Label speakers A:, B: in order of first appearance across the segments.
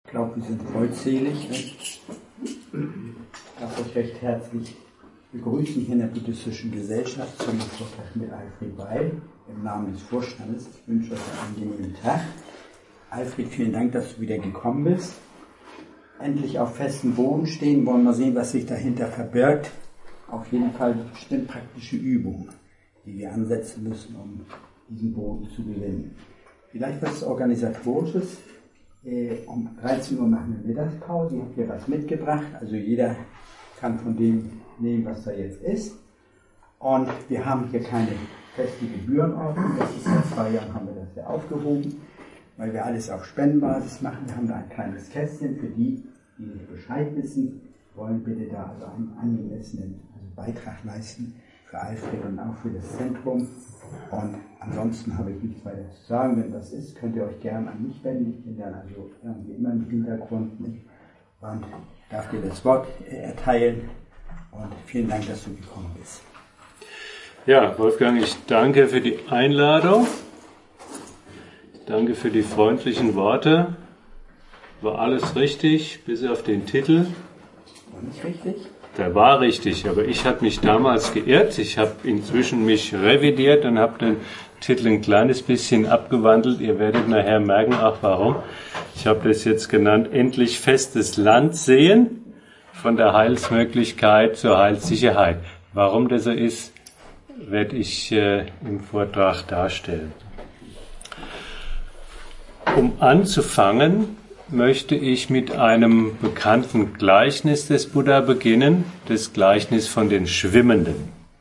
A: glaube, wir sind vollzählig. Ich darf euch recht herzlich begrüßen hier in der Buddhistischen Gesellschaft zum Vortrag mit Alfred Weil im Namen des Vorstandes. Ich wünsche euch einen angenehmen Tag. Alfred, vielen Dank, dass du wieder gekommen bist. Endlich auf festem Boden stehen, wollen wir sehen, was sich dahinter verbirgt. Auf jeden Fall bestimmt praktische Übungen, die wir ansetzen müssen, um diesen Boden zu gewinnen. Vielleicht was Organisatorisches. Um 13 Uhr machen wir Mittagspause. Ich habe hier was mitgebracht. Also jeder kann von dem nehmen, was da jetzt ist. Und wir haben hier keine feste Gebührenordnung. Das ist seit 2 Jahren haben wir das ja aufgehoben, weil wir alles auf Spendenbasis machen. Wir haben da ein kleines Kästchen für die, die nicht Bescheid wissen, wollen bitte da also einen angemessenen Beitrag leisten für Alfred und auch für das Zentrum. Und ansonsten habe ich nichts weiter zu sagen. Wenn das ist, könnt ihr euch gerne an mich wenden. Ich bin dann also irgendwie immer im Hintergrund nicht. Und darf dir das Wort erteilen. Und vielen Dank, dass du gekommen bist.
B: Ja, Wolfgang, ich danke für die Einladung. Danke für die freundlichen Worte. War alles richtig, bis auf den Titel.
A: War nicht richtig?
B: Der war richtig, aber ich habe mich damals geirrt. Ich habe inzwischen mich revidiert und habe den Titel ein kleines bisschen abgewandelt. Ihr werdet nachher merken, auch warum. Ich habe das jetzt genannt, endlich festes Land sehen, von der Heilsmöglichkeit zur Heilssicherheit. Warum das so ist, werde ich im Vortrag darstellen. Um anzufangen, möchte ich mit einem bekannten Gleichnis des Buddha beginnen, das Gleichnis von den Schwimmenden.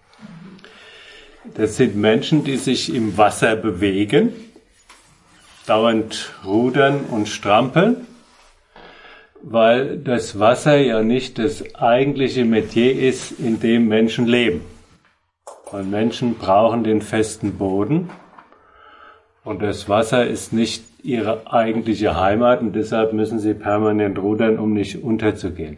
B: Das sind Menschen, die sich im Wasser bewegen, dauernd rudern und strampeln, weil das Wasser ja nicht das eigentliche Metier ist, in dem Menschen leben. Weil Menschen brauchen den festen Boden und das Wasser ist nicht ihre eigentliche Heimat und deshalb müssen sie permanent rudern, um nicht unterzugehen.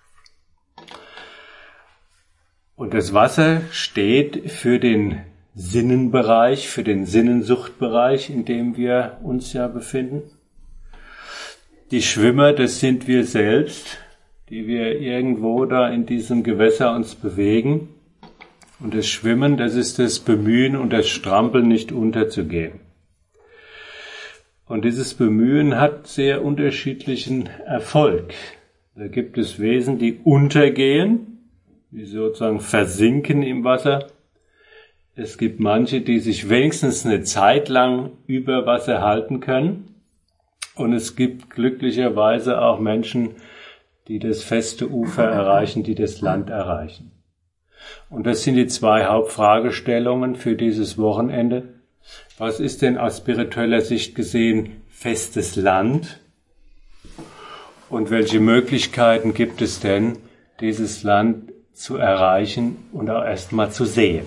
B: Und das Wasser steht für den Sinnenbereich, für den Sinnensuchtbereich, in dem wir uns ja befinden. Die Schwimmer, das sind wir selbst, die wir irgendwo da in diesem Gewässer uns bewegen. Und das Schwimmen, das ist das Bemühen und das Strampeln, nicht unterzugehen. Und dieses Bemühen hat sehr unterschiedlichen Erfolg. Da gibt es Wesen, die untergehen, die sozusagen versinken im Wasser. Es gibt manche, die sich wenigstens eine Zeit lang über Wasser halten können. Und es gibt glücklicherweise auch Menschen, die das feste Ufer erreichen, die das Land erreichen. Und das sind die 2 Hauptfragestellungen für dieses Wochenende. Was ist denn aus spiritueller Sicht gesehen festes Land? Und welche Möglichkeiten gibt es denn, dieses Land zu erreichen und auch erstmal zu sehen?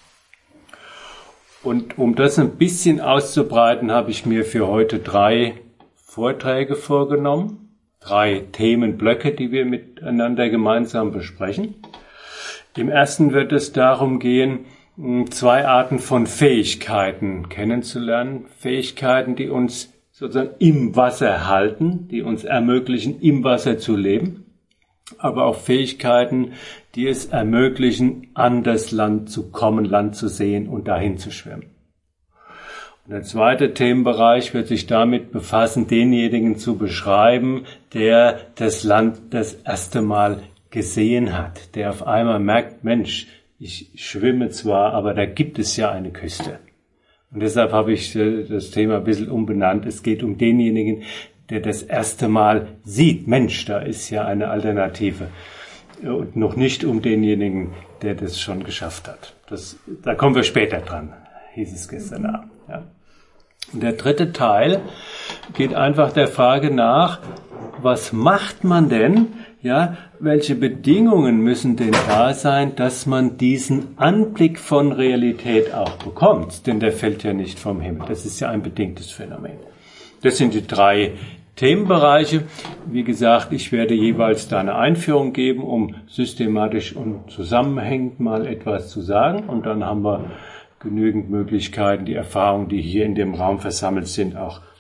B: Und um das ein bisschen auszubreiten, habe ich mir für heute 3 Vorträge vorgenommen, 3 Themenblöcke, die wir miteinander gemeinsam besprechen. Im ersten wird es darum gehen, 2 Arten von Fähigkeiten kennenzulernen. Fähigkeiten, die uns sozusagen im Wasser halten, die uns ermöglichen, im Wasser zu leben, aber auch Fähigkeiten, die es ermöglichen, an das Land zu kommen, Land zu sehen und dahin zu schwimmen. Und der zweite Themenbereich wird sich damit befassen, denjenigen zu beschreiben, der das Land das erste Mal gesehen hat, der auf einmal merkt, Mensch, ich schwimme zwar, aber da gibt es ja eine Küste. Und deshalb habe ich das Thema ein bisschen umbenannt. Es geht um denjenigen, der das erste Mal sieht, Mensch, da ist ja eine Alternative. Und noch nicht um denjenigen, der das schon geschafft hat. Da kommen wir später dran, hieß es gestern Abend. Ja. Und der dritte Teil geht einfach der Frage nach, was macht man denn, ja, welche Bedingungen müssen denn da sein, dass man diesen Anblick von Realität auch bekommt? Denn der fällt ja nicht vom Himmel. Das ist ja ein bedingtes Phänomen. Das sind die 3 Themenbereiche. Wie gesagt, ich werde jeweils da eine Einführung geben, um systematisch und zusammenhängend mal etwas zu sagen. Und dann haben wir genügend Möglichkeiten, die Erfahrungen, die hier in dem Raum versammelt sind, auch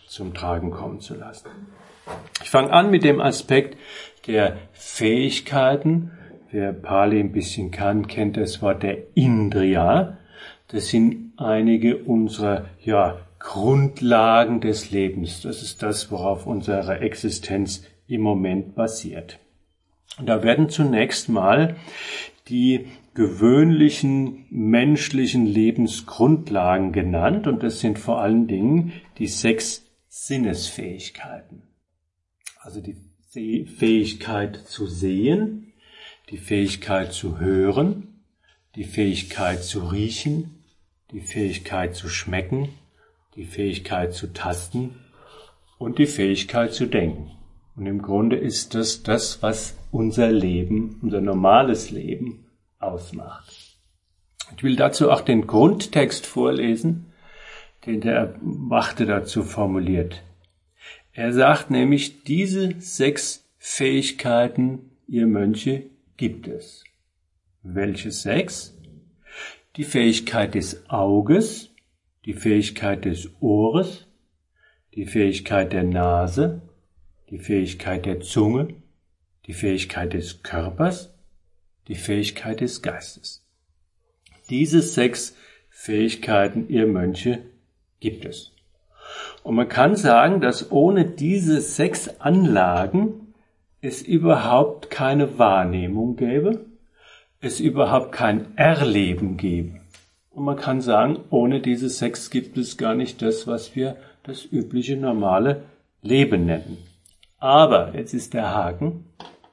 B: zum Tragen kommen zu lassen. Ich fange an mit dem Aspekt der Fähigkeiten. Wer Pali ein bisschen kann, kennt das Wort der Indriya. Das sind einige unserer Grundlagen des Lebens. Das ist das, worauf unsere Existenz im Moment basiert. Und da werden zunächst mal die gewöhnlichen menschlichen Lebensgrundlagen genannt, und das sind vor allen Dingen die 6 Sinnesfähigkeiten. Also die Fähigkeit zu sehen, die Fähigkeit zu hören, die Fähigkeit zu riechen, die Fähigkeit zu schmecken, die Fähigkeit zu tasten und die Fähigkeit zu denken. Und im Grunde ist das, was unser Leben, unser normales Leben ausmacht. Ich will dazu auch den Grundtext vorlesen, den der Erwachte dazu formuliert. Er sagt nämlich, diese 6 Fähigkeiten, ihr Mönche, gibt es. Welche 6? Die Fähigkeit des Auges, die Fähigkeit des Ohres, die Fähigkeit der Nase, die Fähigkeit der Zunge, die Fähigkeit des Körpers, die Fähigkeit des Geistes. Diese 6 Fähigkeiten, ihr Mönche, gibt es. Und man kann sagen, dass ohne diese 6 Anlagen es überhaupt keine Wahrnehmung gäbe, es überhaupt kein Erleben gäbe. Und man kann sagen, ohne diese 6 gibt es gar nicht das, was wir das übliche, normale Leben nennen. Aber, jetzt ist der Haken,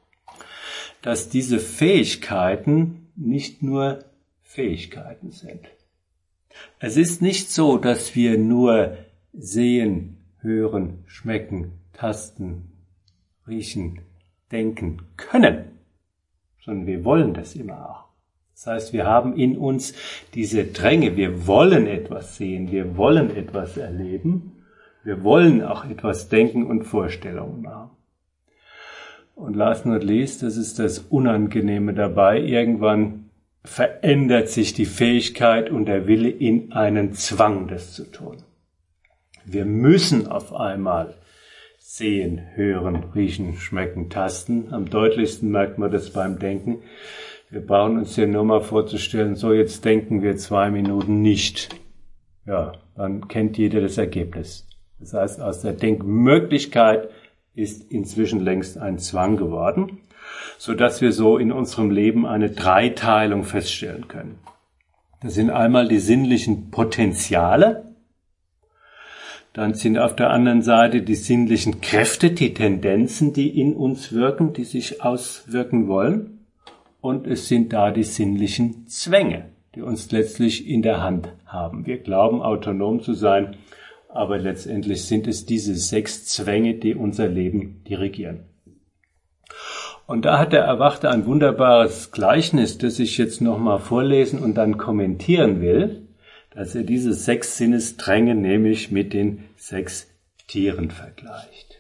B: dass diese Fähigkeiten nicht nur Fähigkeiten sind. Es ist nicht so, dass wir nur sehen, hören, schmecken, tasten, riechen, denken können, sondern wir wollen das immer auch. Das heißt, wir haben in uns diese Dränge, wir wollen etwas sehen, wir wollen etwas erleben, wir wollen auch etwas denken und Vorstellungen haben. Und last not least, das ist das Unangenehme dabei, irgendwann verändert sich die Fähigkeit und der Wille in einen Zwang, das zu tun. Wir müssen auf einmal sehen, hören, riechen, schmecken, tasten. Am deutlichsten merkt man das beim Denken. Wir brauchen uns hier nur mal vorzustellen, so jetzt denken wir 2 Minuten nicht. Ja, dann kennt jeder das Ergebnis. Das heißt, aus der Denkmöglichkeit ist inzwischen längst ein Zwang geworden, so dass wir so in unserem Leben eine Dreiteilung feststellen können. Das sind einmal die sinnlichen Potenziale, dann sind auf der anderen Seite die sinnlichen Kräfte, die Tendenzen, die in uns wirken, die sich auswirken wollen, und es sind da die sinnlichen Zwänge, die uns letztlich in der Hand haben. Wir glauben, autonom zu sein, aber letztendlich sind es diese 6 Zwänge, die unser Leben dirigieren. Und da hat der Erwachte ein wunderbares Gleichnis, das ich jetzt nochmal vorlesen und dann kommentieren will, dass er diese 6 Sinnesdränge nämlich mit den 6 Tieren vergleicht.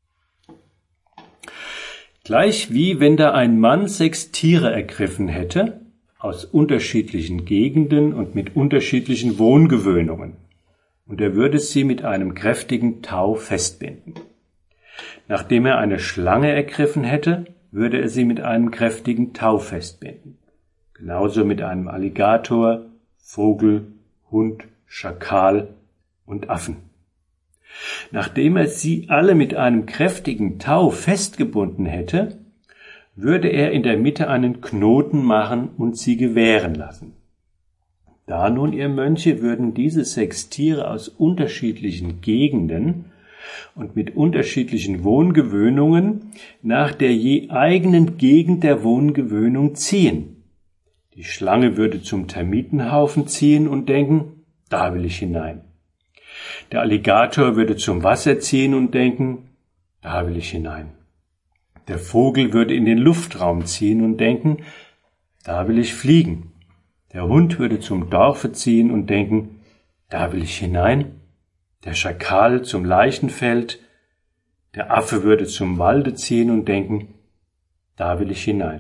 B: Gleich wie wenn da ein Mann 6 Tiere ergriffen hätte, aus unterschiedlichen Gegenden und mit unterschiedlichen Wohngewöhnungen, und er würde sie mit einem kräftigen Tau festbinden. Nachdem er eine Schlange ergriffen hätte, würde er sie mit einem kräftigen Tau festbinden. Genauso mit einem Alligator, Vogel, Hund, Schakal und Affen. Nachdem er sie alle mit einem kräftigen Tau festgebunden hätte, würde er in der Mitte einen Knoten machen und sie gewähren lassen. Da nun, ihr Mönche, würden diese 6 Tiere aus unterschiedlichen Gegenden und mit unterschiedlichen Wohngewöhnungen nach der je eigenen Gegend der Wohngewöhnung ziehen. Die Schlange würde zum Termitenhaufen ziehen und denken, da will ich hinein. Der Alligator würde zum Wasser ziehen und denken, da will ich hinein. Der Vogel würde in den Luftraum ziehen und denken, da will ich fliegen. Der Hund würde zum Dorfe ziehen und denken, da will ich hinein. Der Schakal zum Leichenfeld. Der Affe würde zum Walde ziehen und denken, da will ich hinein.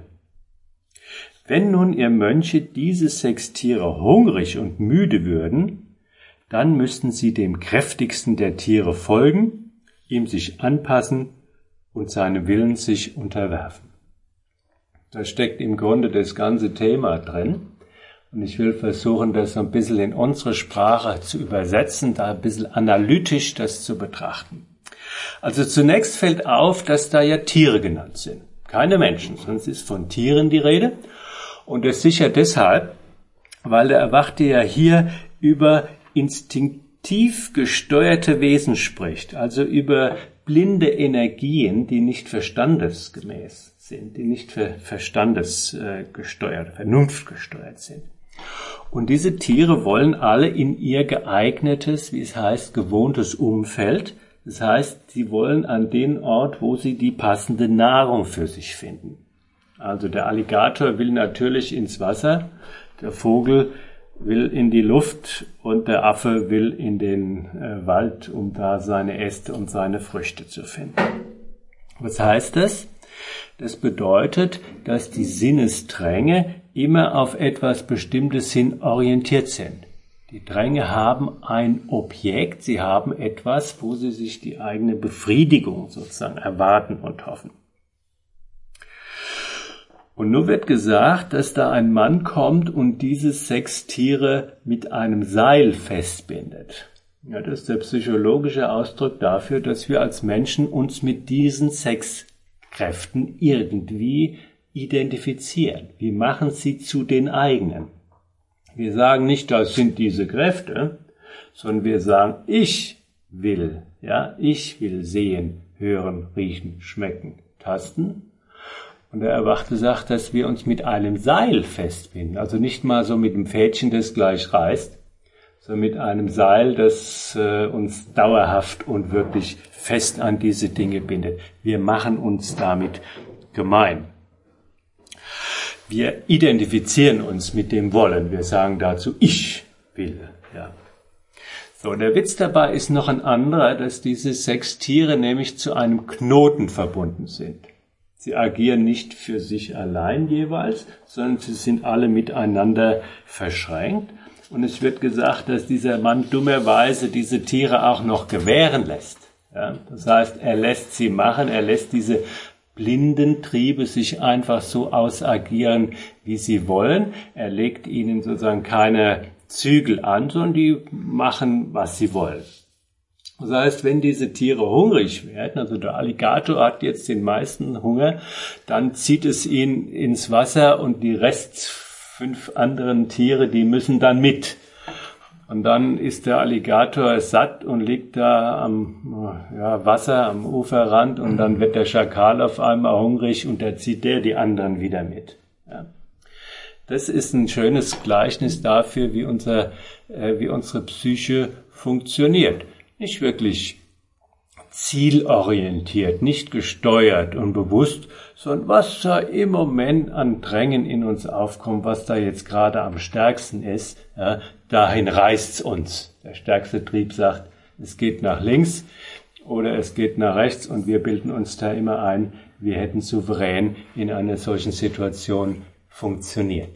B: Wenn nun ihr Mönche diese 6 Tiere hungrig und müde würden, dann müssten sie dem kräftigsten der Tiere folgen, ihm sich anpassen und seinem Willen sich unterwerfen. Da steckt im Grunde das ganze Thema drin. Und ich will versuchen, das so ein bisschen in unsere Sprache zu übersetzen, da ein bisschen analytisch das zu betrachten. Also zunächst fällt auf, dass da ja Tiere genannt sind. Keine Menschen, sonst ist von Tieren die Rede. Und das sicher deshalb, weil der Erwachte ja hier über instinktiv gesteuerte Wesen spricht, also über blinde Energien, die nicht verstandesgemäß sind, die nicht verstandesgesteuert, vernunftgesteuert sind. Und diese Tiere wollen alle in ihr geeignetes, wie es heißt, gewohntes Umfeld. Das heißt, sie wollen an den Ort, wo sie die passende Nahrung für sich finden. Also der Alligator will natürlich ins Wasser, der Vogel will in die Luft und der Affe will in den Wald, um da seine Äste und seine Früchte zu finden. Was heißt das? Das bedeutet, dass die Sinnesstränge immer auf etwas Bestimmtes hin orientiert sind. Die Dränge haben ein Objekt, sie haben etwas, wo sie sich die eigene Befriedigung sozusagen erwarten und hoffen. Und nun wird gesagt, dass da ein Mann kommt und diese 6 Tiere mit einem Seil festbindet. Ja, das ist der psychologische Ausdruck dafür, dass wir als Menschen uns mit diesen 6 Kräften irgendwie identifizieren. Wir machen sie zu den eigenen. Wir sagen nicht, das sind diese Kräfte, sondern wir sagen, ich will sehen, hören, riechen, schmecken, tasten. Und der Erwachte sagt, dass wir uns mit einem Seil festbinden. Also nicht mal so mit einem Fädchen, das gleich reißt, sondern mit einem Seil, das uns dauerhaft und wirklich fest an diese Dinge bindet. Wir machen uns damit gemein. Wir identifizieren uns mit dem Wollen. Wir sagen dazu, ich will. Ja. So, der Witz dabei ist noch ein anderer, dass diese 6 Tiere nämlich zu einem Knoten verbunden sind. Sie agieren nicht für sich allein jeweils, sondern sie sind alle miteinander verschränkt. Und es wird gesagt, dass dieser Mann dummerweise diese Tiere auch noch gewähren lässt. Ja, das heißt, er lässt sie machen, er lässt diese blinden Triebe sich einfach so ausagieren, wie sie wollen. Er legt ihnen sozusagen keine Zügel an, sondern die machen, was sie wollen. Das heißt, wenn diese Tiere hungrig werden, also der Alligator hat jetzt den meisten Hunger, dann zieht es ihn ins Wasser und die Rest 5 anderen Tiere, die müssen dann mit. Und dann ist der Alligator satt und liegt da am Wasser, am Uferrand und dann wird der Schakal auf einmal hungrig und da zieht die anderen wieder mit. Ja. Das ist ein schönes Gleichnis dafür, wie unsere Psyche funktioniert. Nicht wirklich zielorientiert, nicht gesteuert und bewusst, sondern was da im Moment an Drängen in uns aufkommt, was da jetzt gerade am stärksten ist, ja, dahin reißt's uns. Der stärkste Trieb sagt, es geht nach links oder es geht nach rechts und wir bilden uns da immer ein, wir hätten souverän in einer solchen Situation funktioniert.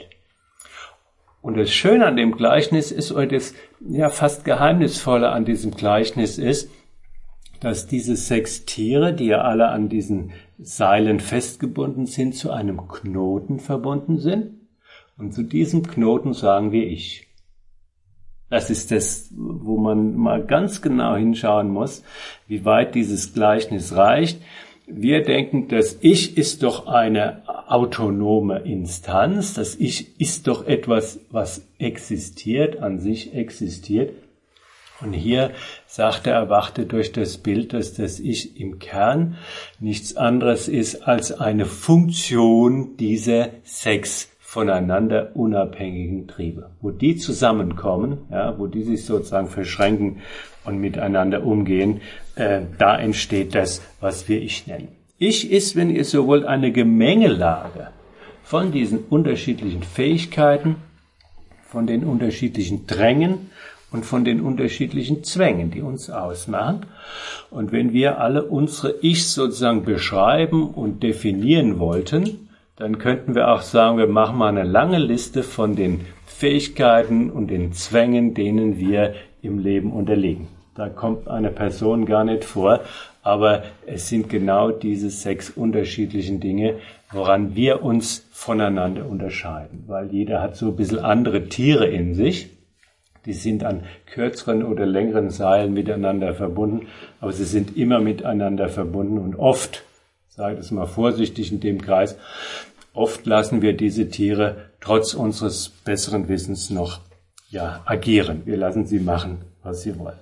B: Und das Schöne an dem Gleichnis ist, oder das fast Geheimnisvolle an diesem Gleichnis ist, dass diese 6 Tiere, die ja alle an diesen Seilen festgebunden sind, zu einem Knoten verbunden sind. Und zu diesem Knoten sagen wir ich. Das ist das, wo man mal ganz genau hinschauen muss, wie weit dieses Gleichnis reicht. Wir denken, das Ich ist doch eine autonome Instanz. Das Ich ist doch etwas, was existiert, an sich existiert. Und hier sagt der Erwachte durch das Bild, dass das Ich im Kern nichts anderes ist als eine Funktion dieser 6 voneinander unabhängigen Triebe. Wo die zusammenkommen, wo die sich sozusagen verschränken und miteinander umgehen, da entsteht das, was wir Ich nennen. Ich ist, wenn ihr so wollt, eine Gemengelage von diesen unterschiedlichen Fähigkeiten, von den unterschiedlichen Drängen und von den unterschiedlichen Zwängen, die uns ausmachen. Und wenn wir alle unsere Ichs sozusagen beschreiben und definieren wollten, dann könnten wir auch sagen, wir machen mal eine lange Liste von den Fähigkeiten und den Zwängen, denen wir im Leben unterliegen. Da kommt eine Person gar nicht vor, aber es sind genau diese 6 unterschiedlichen Dinge, woran wir uns voneinander unterscheiden. Weil jeder hat so ein bisschen andere Tiere in sich. Die sind an kürzeren oder längeren Seilen miteinander verbunden, aber sie sind immer miteinander verbunden und oft, sage ich es mal vorsichtig in dem Kreis, oft lassen wir diese Tiere trotz unseres besseren Wissens noch agieren. Wir lassen sie machen, was sie wollen.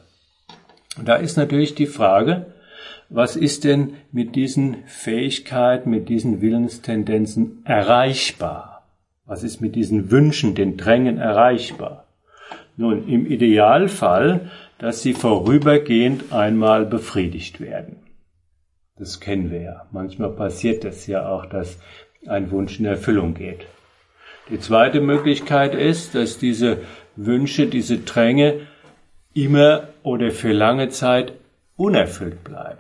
B: Und da ist natürlich die Frage, was ist denn mit diesen Fähigkeiten, mit diesen Willenstendenzen erreichbar? Was ist mit diesen Wünschen, den Drängen erreichbar? Nun, im Idealfall, dass sie vorübergehend einmal befriedigt werden. Das kennen wir ja. Manchmal passiert das ja auch, dass ein Wunsch in Erfüllung geht. Die zweite Möglichkeit ist, dass diese Wünsche, diese Dränge immer oder für lange Zeit unerfüllt bleiben.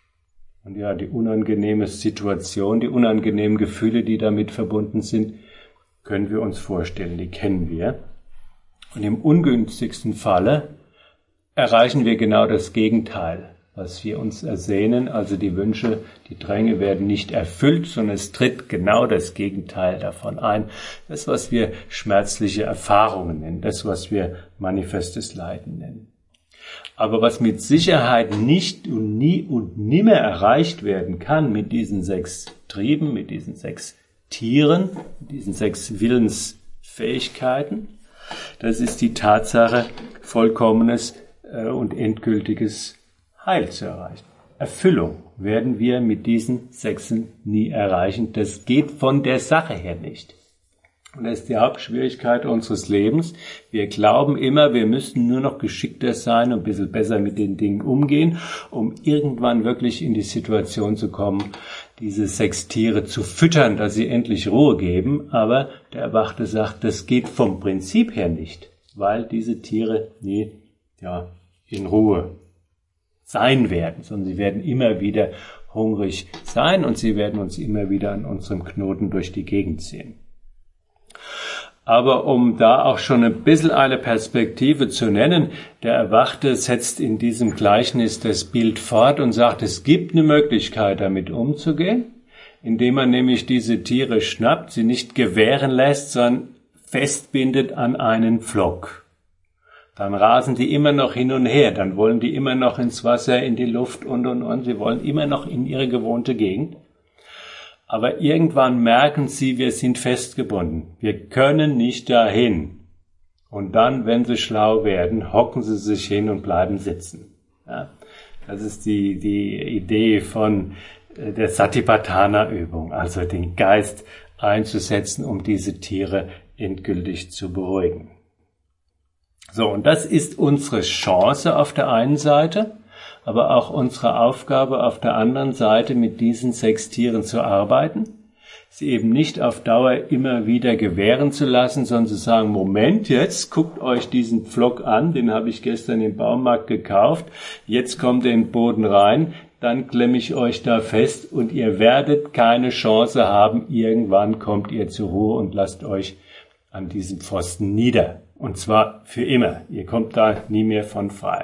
B: Und ja, die unangenehme Situation, die unangenehmen Gefühle, die damit verbunden sind, können wir uns vorstellen, die kennen wir. Und im ungünstigsten Falle erreichen wir genau das Gegenteil, was wir uns ersehnen. Also die Wünsche, die Dränge werden nicht erfüllt, sondern es tritt genau das Gegenteil davon ein. Das, was wir schmerzliche Erfahrungen nennen, das, was wir manifestes Leiden nennen. Aber was mit Sicherheit nicht und nie und nimmer erreicht werden kann mit diesen 6 Trieben, mit diesen 6 Tieren, mit diesen 6 Willensfähigkeiten, das ist die Tatsache, vollkommenes und endgültiges Heil zu erreichen. Erfüllung werden wir mit diesen 6 nie erreichen. Das geht von der Sache her nicht. Und das ist die Hauptschwierigkeit unseres Lebens. Wir glauben immer, wir müssten nur noch geschickter sein und ein bisschen besser mit den Dingen umgehen, um irgendwann wirklich in die Situation zu kommen, diese 6 Tiere zu füttern, dass sie endlich Ruhe geben. Aber der Erwachte sagt, das geht vom Prinzip her nicht, weil diese Tiere nie in Ruhe sein werden, sondern sie werden immer wieder hungrig sein und sie werden uns immer wieder an unserem Knoten durch die Gegend ziehen. Aber um da auch schon ein bisschen eine Perspektive zu nennen, der Erwachte setzt in diesem Gleichnis das Bild fort und sagt, es gibt eine Möglichkeit, damit umzugehen, indem man nämlich diese Tiere schnappt, sie nicht gewähren lässt, sondern festbindet an einen Pflock. Dann rasen die immer noch hin und her, dann wollen die immer noch ins Wasser, in die Luft und. Sie wollen immer noch in ihre gewohnte Gegend. Aber irgendwann merken sie, wir sind festgebunden. Wir können nicht dahin. Und dann, wenn sie schlau werden, hocken sie sich hin und bleiben sitzen. Ja, das ist die Idee von der Satipatthana-Übung, also den Geist einzusetzen, um diese Tiere endgültig zu beruhigen. So, und das ist unsere Chance auf der einen Seite, aber auch unsere Aufgabe auf der anderen Seite, mit diesen 6 Tieren zu arbeiten, sie eben nicht auf Dauer immer wieder gewähren zu lassen, sondern zu sagen, Moment, jetzt guckt euch diesen Pflock an, den habe ich gestern im Baumarkt gekauft, jetzt kommt er in den Boden rein, dann klemme ich euch da fest und ihr werdet keine Chance haben, irgendwann kommt ihr zur Ruhe und lasst euch an diesem Pfosten nieder. Und zwar für immer. Ihr kommt da nie mehr von frei.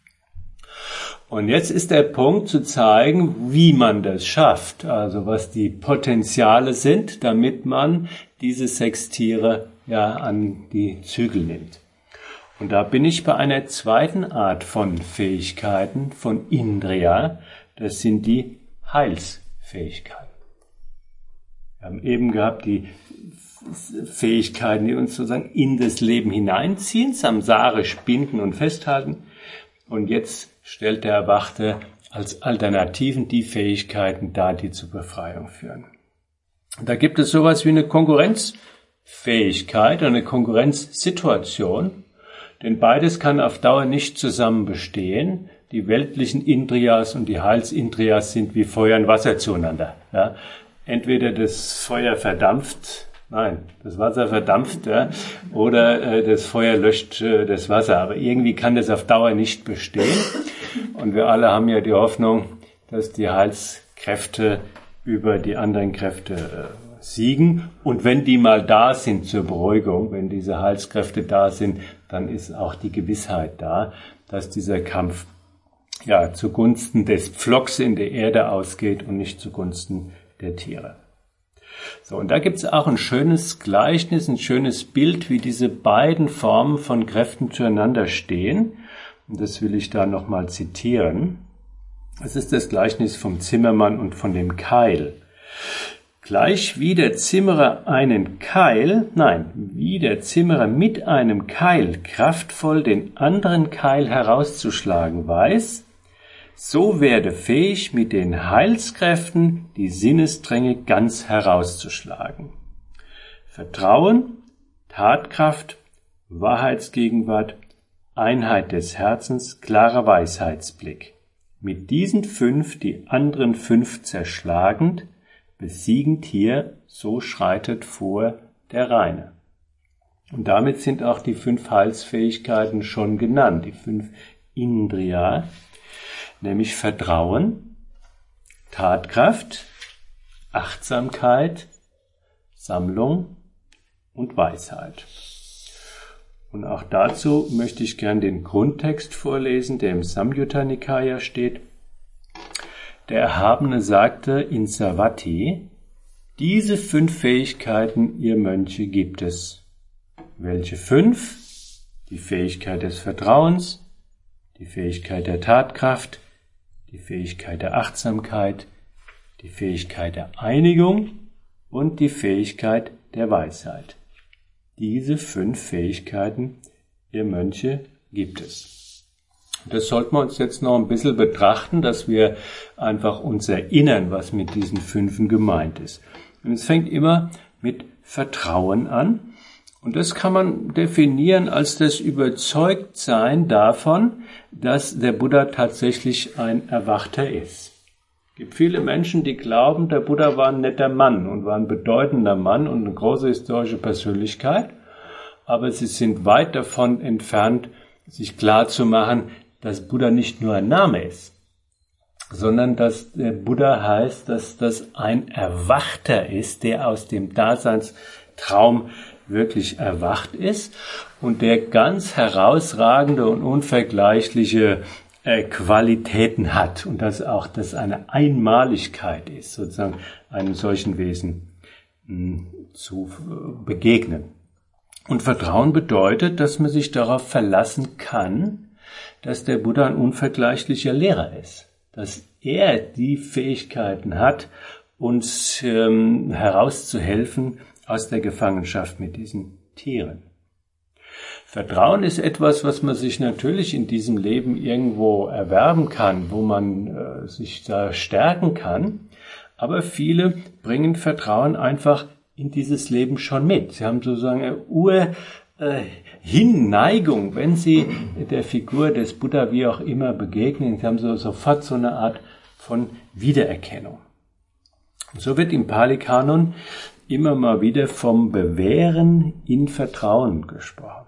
B: Und jetzt ist der Punkt zu zeigen, wie man das schafft, also was die Potenziale sind, damit man diese 6 Tiere an die Zügel nimmt. Und da bin ich bei einer zweiten Art von Fähigkeiten, von Indriya, das sind die Heilsfähigkeiten. Wir haben eben gehabt die Fähigkeiten, die uns sozusagen in das Leben hineinziehen, samsarisch binden und festhalten. Und jetzt stellt der Erwachte als Alternativen die Fähigkeiten dar, die zur Befreiung führen. Da gibt es sowas wie eine Konkurrenzfähigkeit, eine Konkurrenzsituation, denn beides kann auf Dauer nicht zusammen bestehen. Die weltlichen Indriyas und die Heilsindriyas sind wie Feuer und Wasser zueinander. Ja? Entweder das Feuer verdampft, das Wasser verdampft, oder das Feuer löscht das Wasser. Aber irgendwie kann das auf Dauer nicht bestehen. Und wir alle haben ja die Hoffnung, dass die Heilskräfte über die anderen Kräfte siegen. Und wenn die mal da sind zur Beruhigung, wenn diese Heilskräfte da sind, dann ist auch die Gewissheit da, dass dieser Kampf ja zugunsten des Pflocks in der Erde ausgeht und nicht zugunsten der Tiere. So, und da gibt es auch ein schönes Gleichnis, ein schönes Bild, wie diese beiden Formen von Kräften zueinander stehen. Und das will ich da nochmal zitieren. Es ist das Gleichnis vom Zimmermann und von dem Keil. Gleich wie der Zimmerer wie der Zimmerer mit einem Keil kraftvoll den anderen Keil herauszuschlagen weiß, so werde fähig, mit den Heilskräften die Sinnesstränge ganz herauszuschlagen. Vertrauen, Tatkraft, Wahrheitsgegenwart, Einheit des Herzens, klarer Weisheitsblick. Mit diesen 5 die anderen 5 zerschlagend, besiegend hier, so schreitet vor der Reine. Und damit sind auch die 5 Heilsfähigkeiten schon genannt, die 5 Indriya, nämlich Vertrauen, Tatkraft, Achtsamkeit, Sammlung und Weisheit. Und auch dazu möchte ich gern den Grundtext vorlesen, der im Samyutta Nikaya steht. Der Erhabene sagte in Savatthi, diese 5 Fähigkeiten, ihr Mönche, gibt es. Welche 5? Die Fähigkeit des Vertrauens, die Fähigkeit der Tatkraft, die Fähigkeit der Achtsamkeit, die Fähigkeit der Einigung und die Fähigkeit der Weisheit. Diese 5 Fähigkeiten, ihr Mönche, gibt es. Das sollten wir uns jetzt noch ein bisschen betrachten, dass wir einfach uns erinnern, was mit diesen 5 gemeint ist. Und es fängt immer mit Vertrauen an. Und das kann man definieren als das Überzeugtsein davon, dass der Buddha tatsächlich ein Erwachter ist. Es gibt viele Menschen, die glauben, der Buddha war ein netter Mann und war ein bedeutender Mann und eine große historische Persönlichkeit, aber sie sind weit davon entfernt, sich klarzumachen, dass Buddha nicht nur ein Name ist, sondern dass der Buddha heißt, dass das ein Erwachter ist, der aus dem Daseinstraum wirklich erwacht ist und der ganz herausragende und unvergleichliche Qualitäten hat und dass auch das eine Einmaligkeit ist, sozusagen einem solchen Wesen zu begegnen. Und Vertrauen bedeutet, dass man sich darauf verlassen kann, dass der Buddha ein unvergleichlicher Lehrer ist, dass er die Fähigkeiten hat, uns herauszuhelfen aus der Gefangenschaft mit diesen Tieren. Vertrauen ist etwas, was man sich natürlich in diesem Leben irgendwo erwerben kann, wo man sich da stärken kann, aber viele bringen Vertrauen einfach in dieses Leben schon mit. Sie haben sozusagen eine Hinneigung, wenn sie der Figur des Buddha wie auch immer begegnen. Sie haben sofort so eine Art von Wiedererkennung. Und so wird im Pali-Kanon immer mal wieder vom Bewähren in Vertrauen gesprochen.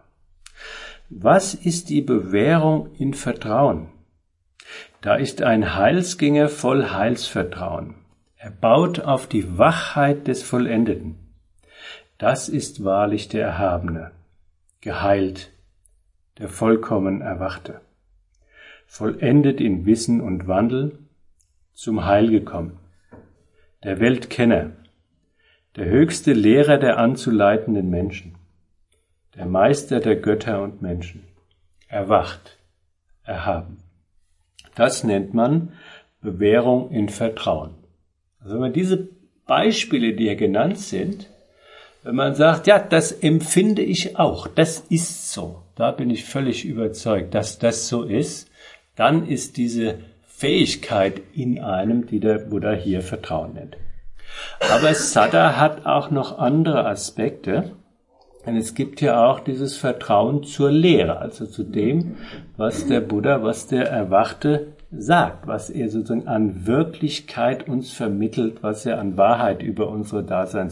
B: Was ist die Bewährung in Vertrauen? Da ist ein Heilsgänger voll Heilsvertrauen. Er baut auf die Wachheit des Vollendeten. Das ist wahrlich der Erhabene, geheilt, der vollkommen Erwachte, vollendet in Wissen und Wandel, zum Heil gekommen, der Weltkenner, der höchste Lehrer der anzuleitenden Menschen, der Meister der Götter und Menschen, erwacht, erhaben. Das nennt man Bewährung in Vertrauen. Also wenn man diese Beispiele, die hier genannt sind, wenn man sagt, ja, das empfinde ich auch, das ist so, da bin ich völlig überzeugt, dass das so ist, dann ist diese Fähigkeit in einem, die der Buddha hier Vertrauen nennt. Aber Saddha hat auch noch andere Aspekte, denn es gibt ja auch dieses Vertrauen zur Lehre, also zu dem, was der Buddha, was der Erwachte sagt, was er sozusagen an Wirklichkeit uns vermittelt, was er an Wahrheit über unsere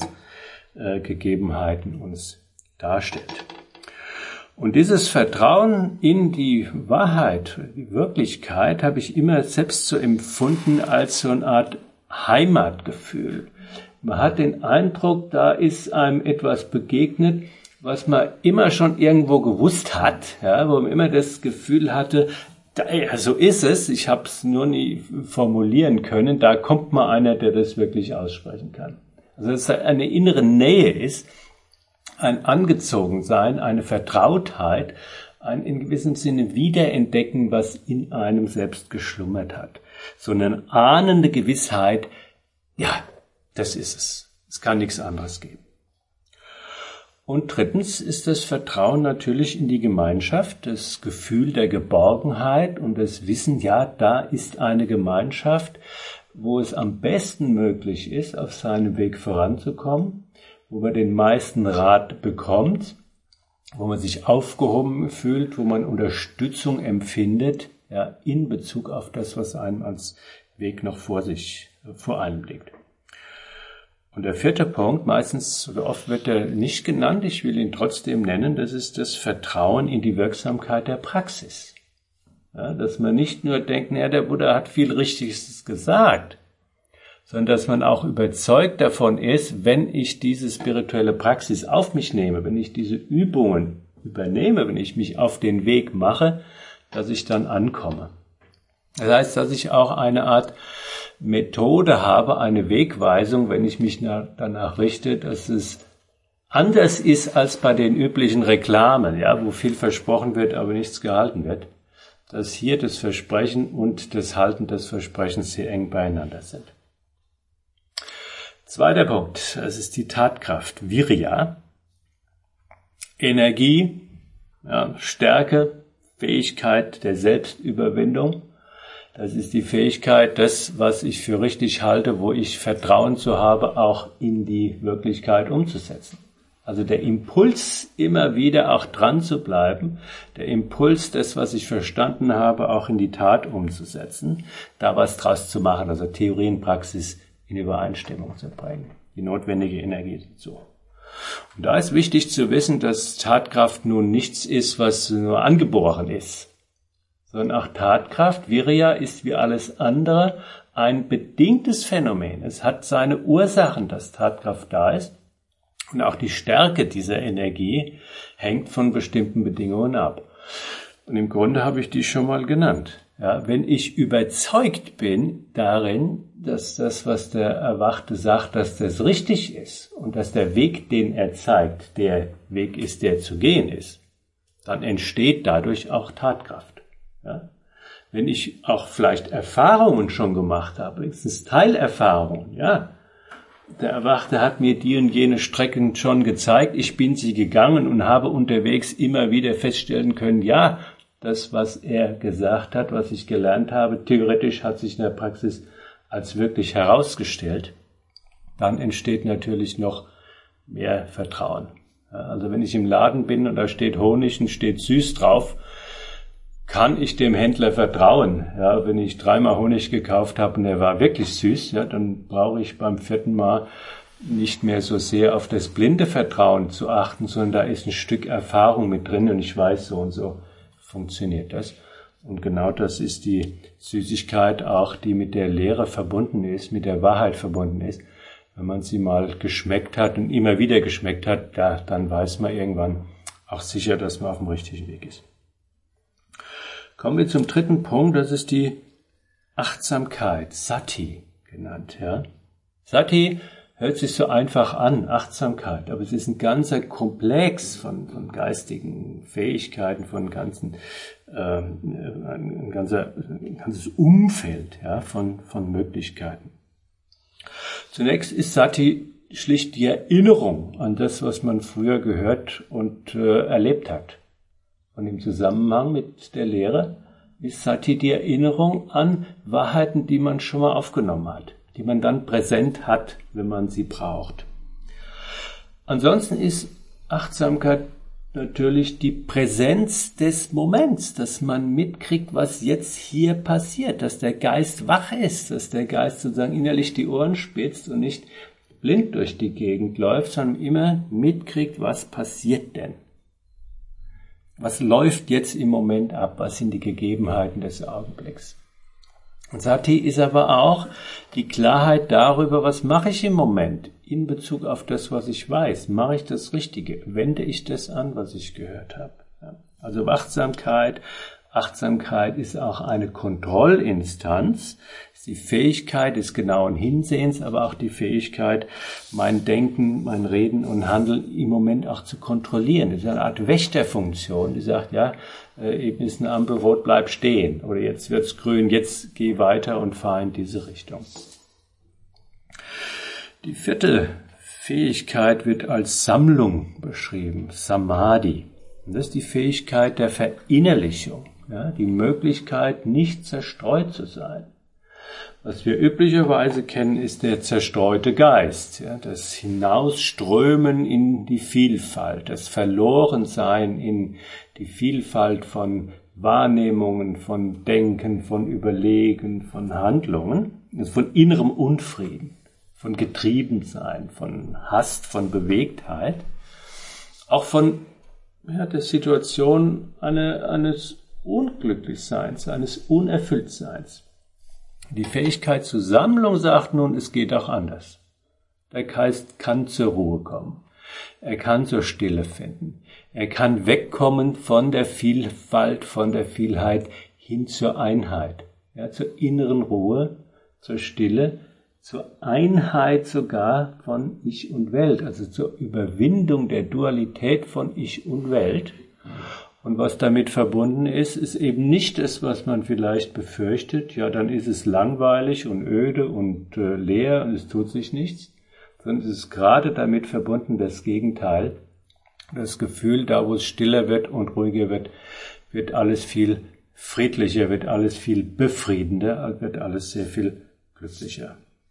B: Daseinsgegebenheiten uns darstellt. Und dieses Vertrauen in die Wahrheit, die Wirklichkeit, habe ich immer selbst so empfunden als so eine Art Heimatgefühl. Man hat den Eindruck, da ist einem etwas begegnet, was man immer schon irgendwo gewusst hat, ja, wo man immer das Gefühl hatte, ja, so ist es, ich habe es nur nie formulieren können, da kommt mal einer, der das wirklich aussprechen kann. Also dass es eine innere Nähe ist, ein Angezogensein, eine Vertrautheit, ein in gewissem Sinne Wiederentdecken, was in einem selbst geschlummert hat. So eine ahnende Gewissheit, ja, das ist es. Es kann nichts anderes geben. Und drittens ist das Vertrauen natürlich in die Gemeinschaft, das Gefühl der Geborgenheit und das Wissen, ja, da ist eine Gemeinschaft, wo es am besten möglich ist, auf seinem Weg voranzukommen, wo man den meisten Rat bekommt, wo man sich aufgehoben fühlt, wo man Unterstützung empfindet, ja, in Bezug auf das, was einem als Weg noch vor einem liegt. Und der vierte Punkt, meistens oder oft wird er nicht genannt, ich will ihn trotzdem nennen, das ist das Vertrauen in die Wirksamkeit der Praxis. Ja, dass man nicht nur denkt, ja, der Buddha hat viel Richtiges gesagt, sondern dass man auch überzeugt davon ist, wenn ich diese spirituelle Praxis auf mich nehme, wenn ich diese Übungen übernehme, wenn ich mich auf den Weg mache, dass ich dann ankomme. Das heißt, dass ich auch eine Art Methode habe, eine Wegweisung, wenn ich mich danach richte, dass es anders ist als bei den üblichen Reklamen, ja, wo viel versprochen wird, aber nichts gehalten wird, dass hier das Versprechen und das Halten des Versprechens sehr eng beieinander sind. Zweiter Punkt, das ist die Tatkraft, Virya, Energie, ja, Stärke, Fähigkeit der Selbstüberwindung. Das ist die Fähigkeit, das, was ich für richtig halte, wo ich Vertrauen zu habe, auch in die Wirklichkeit umzusetzen. Also der Impuls, immer wieder auch dran zu bleiben, der Impuls, das, was ich verstanden habe, auch in die Tat umzusetzen, da was draus zu machen, also Theorie und Praxis in Übereinstimmung zu bringen, die notwendige Energie dazu. Und da ist wichtig zu wissen, dass Tatkraft nun nichts ist, was nur angeboren ist, sondern auch Tatkraft, Virya, ist wie alles andere ein bedingtes Phänomen. Es hat seine Ursachen, dass Tatkraft da ist. Und auch die Stärke dieser Energie hängt von bestimmten Bedingungen ab. Und im Grunde habe ich die schon mal genannt. Ja, wenn ich überzeugt bin darin, dass das, was der Erwachte sagt, dass das richtig ist und dass der Weg, den er zeigt, der Weg ist, der zu gehen ist, dann entsteht dadurch auch Tatkraft. Ja? Wenn ich auch vielleicht Erfahrungen schon gemacht habe, wenigstens Teilerfahrungen, ja, der Erwachte hat mir die und jene Strecken schon gezeigt, ich bin sie gegangen und habe unterwegs immer wieder feststellen können, ja, das, was er gesagt hat, was ich gelernt habe, theoretisch hat sich in der Praxis als wirklich herausgestellt, dann entsteht natürlich noch mehr Vertrauen. Ja, also wenn ich im Laden bin und da steht Honig und steht süß drauf, kann ich dem Händler vertrauen? Ja, wenn ich 3-mal Honig gekauft habe und der war wirklich süß, ja, dann brauche ich beim 4. Mal nicht mehr so sehr auf das blinde Vertrauen zu achten, sondern da ist ein Stück Erfahrung mit drin und ich weiß, so und so funktioniert das. Und genau das ist die Süßigkeit auch, die mit der Lehre verbunden ist, mit der Wahrheit verbunden ist. Wenn man sie mal geschmeckt hat und immer wieder geschmeckt hat, ja, dann weiß man irgendwann auch sicher, dass man auf dem richtigen Weg ist. Kommen wir zum dritten Punkt, das ist die Achtsamkeit, Sati genannt. Ja. Sati hört sich so einfach an, Achtsamkeit, aber es ist ein ganzer Komplex von geistigen Fähigkeiten, ein ganzes Umfeld, ja, von Möglichkeiten. Zunächst ist Sati schlicht die Erinnerung an das, was man früher gehört und erlebt hat. Und im Zusammenhang mit der Lehre ist Sati die Erinnerung an Wahrheiten, die man schon mal aufgenommen hat, die man dann präsent hat, wenn man sie braucht. Ansonsten ist Achtsamkeit natürlich die Präsenz des Moments, dass man mitkriegt, was jetzt hier passiert, dass der Geist wach ist, dass der Geist sozusagen innerlich die Ohren spitzt und nicht blind durch die Gegend läuft, sondern immer mitkriegt, was passiert denn. Was läuft jetzt im Moment ab? Was sind die Gegebenheiten des Augenblicks? Und Sati ist aber auch die Klarheit darüber, was mache ich im Moment in Bezug auf das, was ich weiß. Mache ich das Richtige? Wende ich das an, was ich gehört habe? Ja. Also Achtsamkeit ist auch eine Kontrollinstanz, ist die Fähigkeit des genauen Hinsehens, aber auch die Fähigkeit, mein Denken, mein Reden und Handeln im Moment auch zu kontrollieren. Das ist eine Art Wächterfunktion, die sagt, ja, eben ist eine Ampel rot, bleib stehen. Oder jetzt wird's grün, jetzt geh weiter und fahr in diese Richtung. Die vierte Fähigkeit wird als Sammlung beschrieben, Samadhi. Und das ist die Fähigkeit der Verinnerlichung, ja, die Möglichkeit, nicht zerstreut zu sein. Was wir üblicherweise kennen, ist der zerstreute Geist, ja, das Hinausströmen in die Vielfalt, das Verlorensein in die Vielfalt von Wahrnehmungen, von Denken, von Überlegen, von Handlungen, also von innerem Unfrieden, von Getriebensein, von Hast, von Bewegtheit, auch von der Situation eines Unglücklichseins, eines Unerfülltseins. Die Fähigkeit zur Sammlung sagt nun, es geht auch anders. Der Geist kann zur Ruhe kommen. Er kann zur Stille finden. Er kann wegkommen von der Vielfalt, von der Vielheit hin zur Einheit, ja, zur inneren Ruhe, zur Stille, zur Einheit sogar von Ich und Welt, also zur Überwindung der Dualität von Ich und Welt. Und was damit verbunden ist, ist eben nicht das, was man vielleicht befürchtet, ja, dann ist es langweilig und öde und leer und es tut sich nichts, sondern es ist gerade damit verbunden das Gegenteil, das Gefühl, da wo es stiller wird und ruhiger wird, wird alles viel friedlicher, wird alles viel befriedender, wird alles sehr viel glücklicher.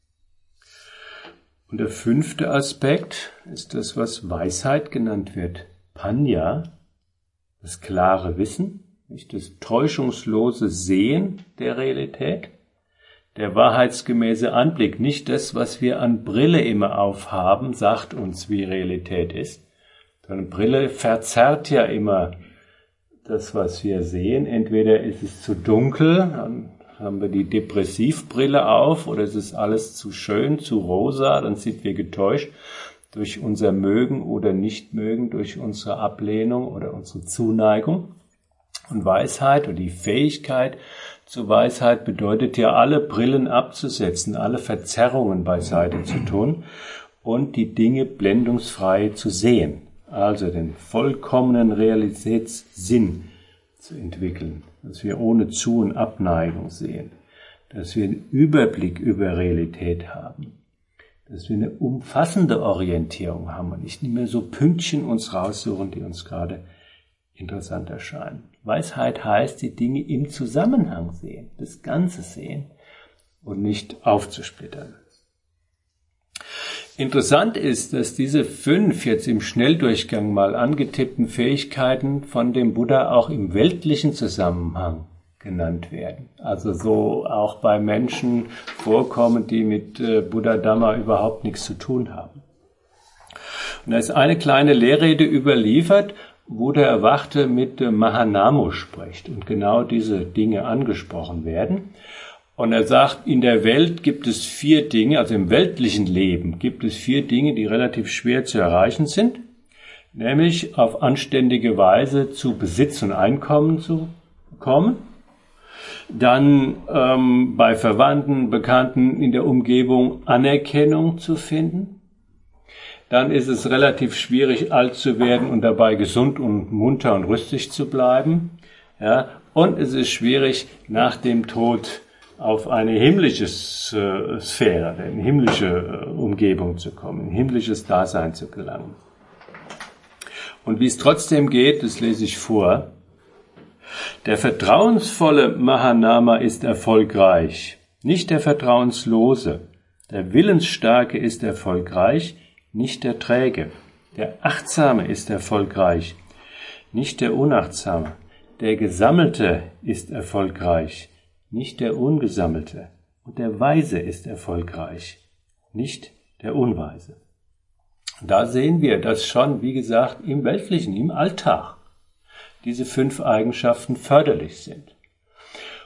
B: Und der fünfte Aspekt ist das, was Weisheit genannt wird, Panya, das klare Wissen, nicht das täuschungslose Sehen der Realität, der wahrheitsgemäße Anblick, nicht das, was wir an Brille immer aufhaben, sagt uns, wie Realität ist. Sondern Brille verzerrt ja immer das, was wir sehen. Entweder ist es zu dunkel, dann haben wir die Depressivbrille auf, oder es ist alles zu schön, zu rosa, dann sind wir getäuscht durch unser Mögen oder Nichtmögen, durch unsere Ablehnung oder unsere Zuneigung. Und Weisheit oder die Fähigkeit zur Weisheit bedeutet ja, alle Brillen abzusetzen, alle Verzerrungen beiseite zu tun und die Dinge blendungsfrei zu sehen. Also den vollkommenen Realitätssinn zu entwickeln, dass wir ohne Zu- und Abneigung sehen, dass wir einen Überblick über Realität haben, dass wir eine umfassende Orientierung haben und nicht mehr so Pünktchen uns raussuchen, die uns gerade interessant erscheinen. Weisheit heißt, die Dinge im Zusammenhang sehen, das Ganze sehen und nicht aufzusplittern. Interessant ist, dass diese 5 jetzt im Schnelldurchgang mal angetippten Fähigkeiten von dem Buddha auch im weltlichen Zusammenhang genannt werden. Also so auch bei Menschen vorkommen, die mit Buddha Dhamma überhaupt nichts zu tun haben. Und da ist eine kleine Lehrrede überliefert, wo der Erwachte mit Mahanamo spricht und genau diese Dinge angesprochen werden. Und er sagt, in der Welt gibt es 4 Dinge, also im weltlichen Leben gibt es 4 Dinge, die relativ schwer zu erreichen sind, nämlich auf anständige Weise zu Besitz und Einkommen zu kommen, dann bei Verwandten, Bekannten in der Umgebung Anerkennung zu finden, dann ist es relativ schwierig, alt zu werden und dabei gesund und munter und rüstig zu bleiben, ja, und es ist schwierig, nach dem Tod auf eine himmlische Sphäre, in himmlische Umgebung zu kommen, in himmlisches Dasein zu gelangen. Und wie es trotzdem geht, das lese ich vor. Der vertrauensvolle Mahanama ist erfolgreich, nicht der vertrauenslose. Der Willensstarke ist erfolgreich, nicht der Träge. Der Achtsame ist erfolgreich, nicht der Unachtsame. Der Gesammelte ist erfolgreich, nicht der Ungesammelte. Und der Weise ist erfolgreich, nicht der Unweise. Da sehen wir, dass schon, wie gesagt, im Weltlichen, im Alltag diese 5 Eigenschaften förderlich sind.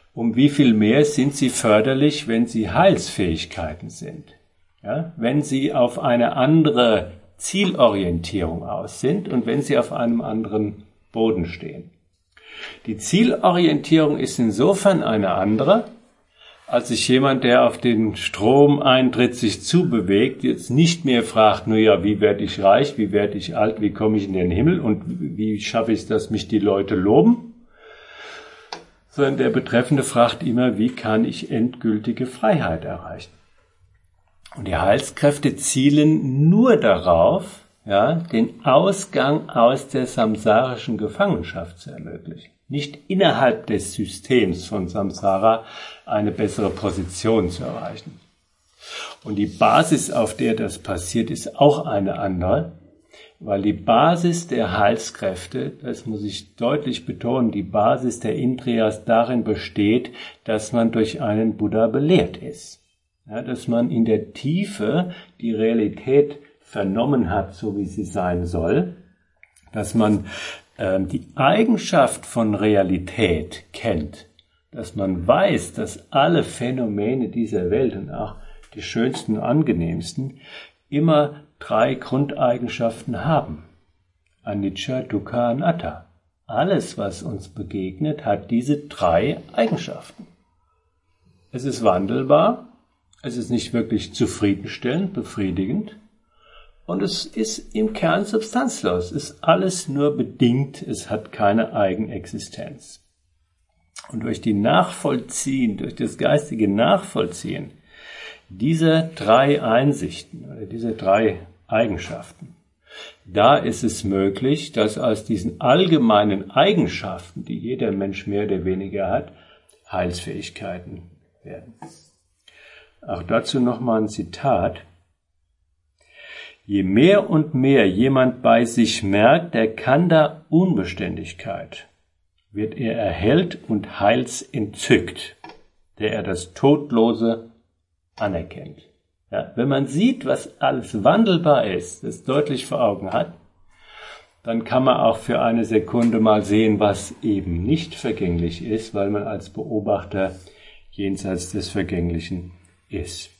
B: um wie viel mehr sind sie förderlich, wenn sie Heilsfähigkeiten sind. Ja, wenn sie auf eine andere Zielorientierung aus sind und wenn sie auf einem anderen Boden stehen. Die Zielorientierung ist insofern eine andere, als sich jemand, der auf den Strom eintritt, sich zubewegt, jetzt nicht mehr fragt, nur ja, wie werde ich reich, wie werde ich alt, wie komme ich in den Himmel und wie schaffe ich es, dass mich die Leute loben, sondern der Betreffende fragt immer, wie kann ich endgültige Freiheit erreichen? Und die Heilskräfte zielen nur darauf, ja, den Ausgang aus der samsarischen Gefangenschaft zu ermöglichen. Nicht innerhalb des Systems von Samsara eine bessere Position zu erreichen. Und die Basis, auf der das passiert, ist auch eine andere, weil die Basis der Heilskräfte, das muss ich deutlich betonen, die Basis der Indriyas darin besteht, dass man durch einen Buddha belehrt ist. Ja, dass man in der Tiefe die Realität vernommen hat, so wie sie sein soll, dass man die Eigenschaft von Realität kennt, dass man weiß, dass alle Phänomene dieser Welt und auch die schönsten und angenehmsten immer 3 Grundeigenschaften haben. Anicca, Dukkha, Anatta. Alles, was uns begegnet, hat diese 3 Eigenschaften. Es ist wandelbar, es ist nicht wirklich zufriedenstellend, befriedigend und es ist im Kern substanzlos. Es ist alles nur bedingt, es hat keine Eigenexistenz. Und durch das geistige Nachvollziehen dieser 3 Einsichten oder dieser 3 Eigenschaften, da ist es möglich, dass aus diesen allgemeinen Eigenschaften, die jeder Mensch mehr oder weniger hat, Heilsfähigkeiten werden. Auch dazu nochmal ein Zitat. Je mehr und mehr jemand bei sich merkt, der Kanda Unbeständigkeit, wird er erhellt und heilsentzückt, der er das Todlose anerkennt. Ja, wenn man sieht, was alles wandelbar ist, das deutlich vor Augen hat, dann kann man auch für eine Sekunde mal sehen, was eben nicht vergänglich ist, weil man als Beobachter jenseits des Vergänglichen ist.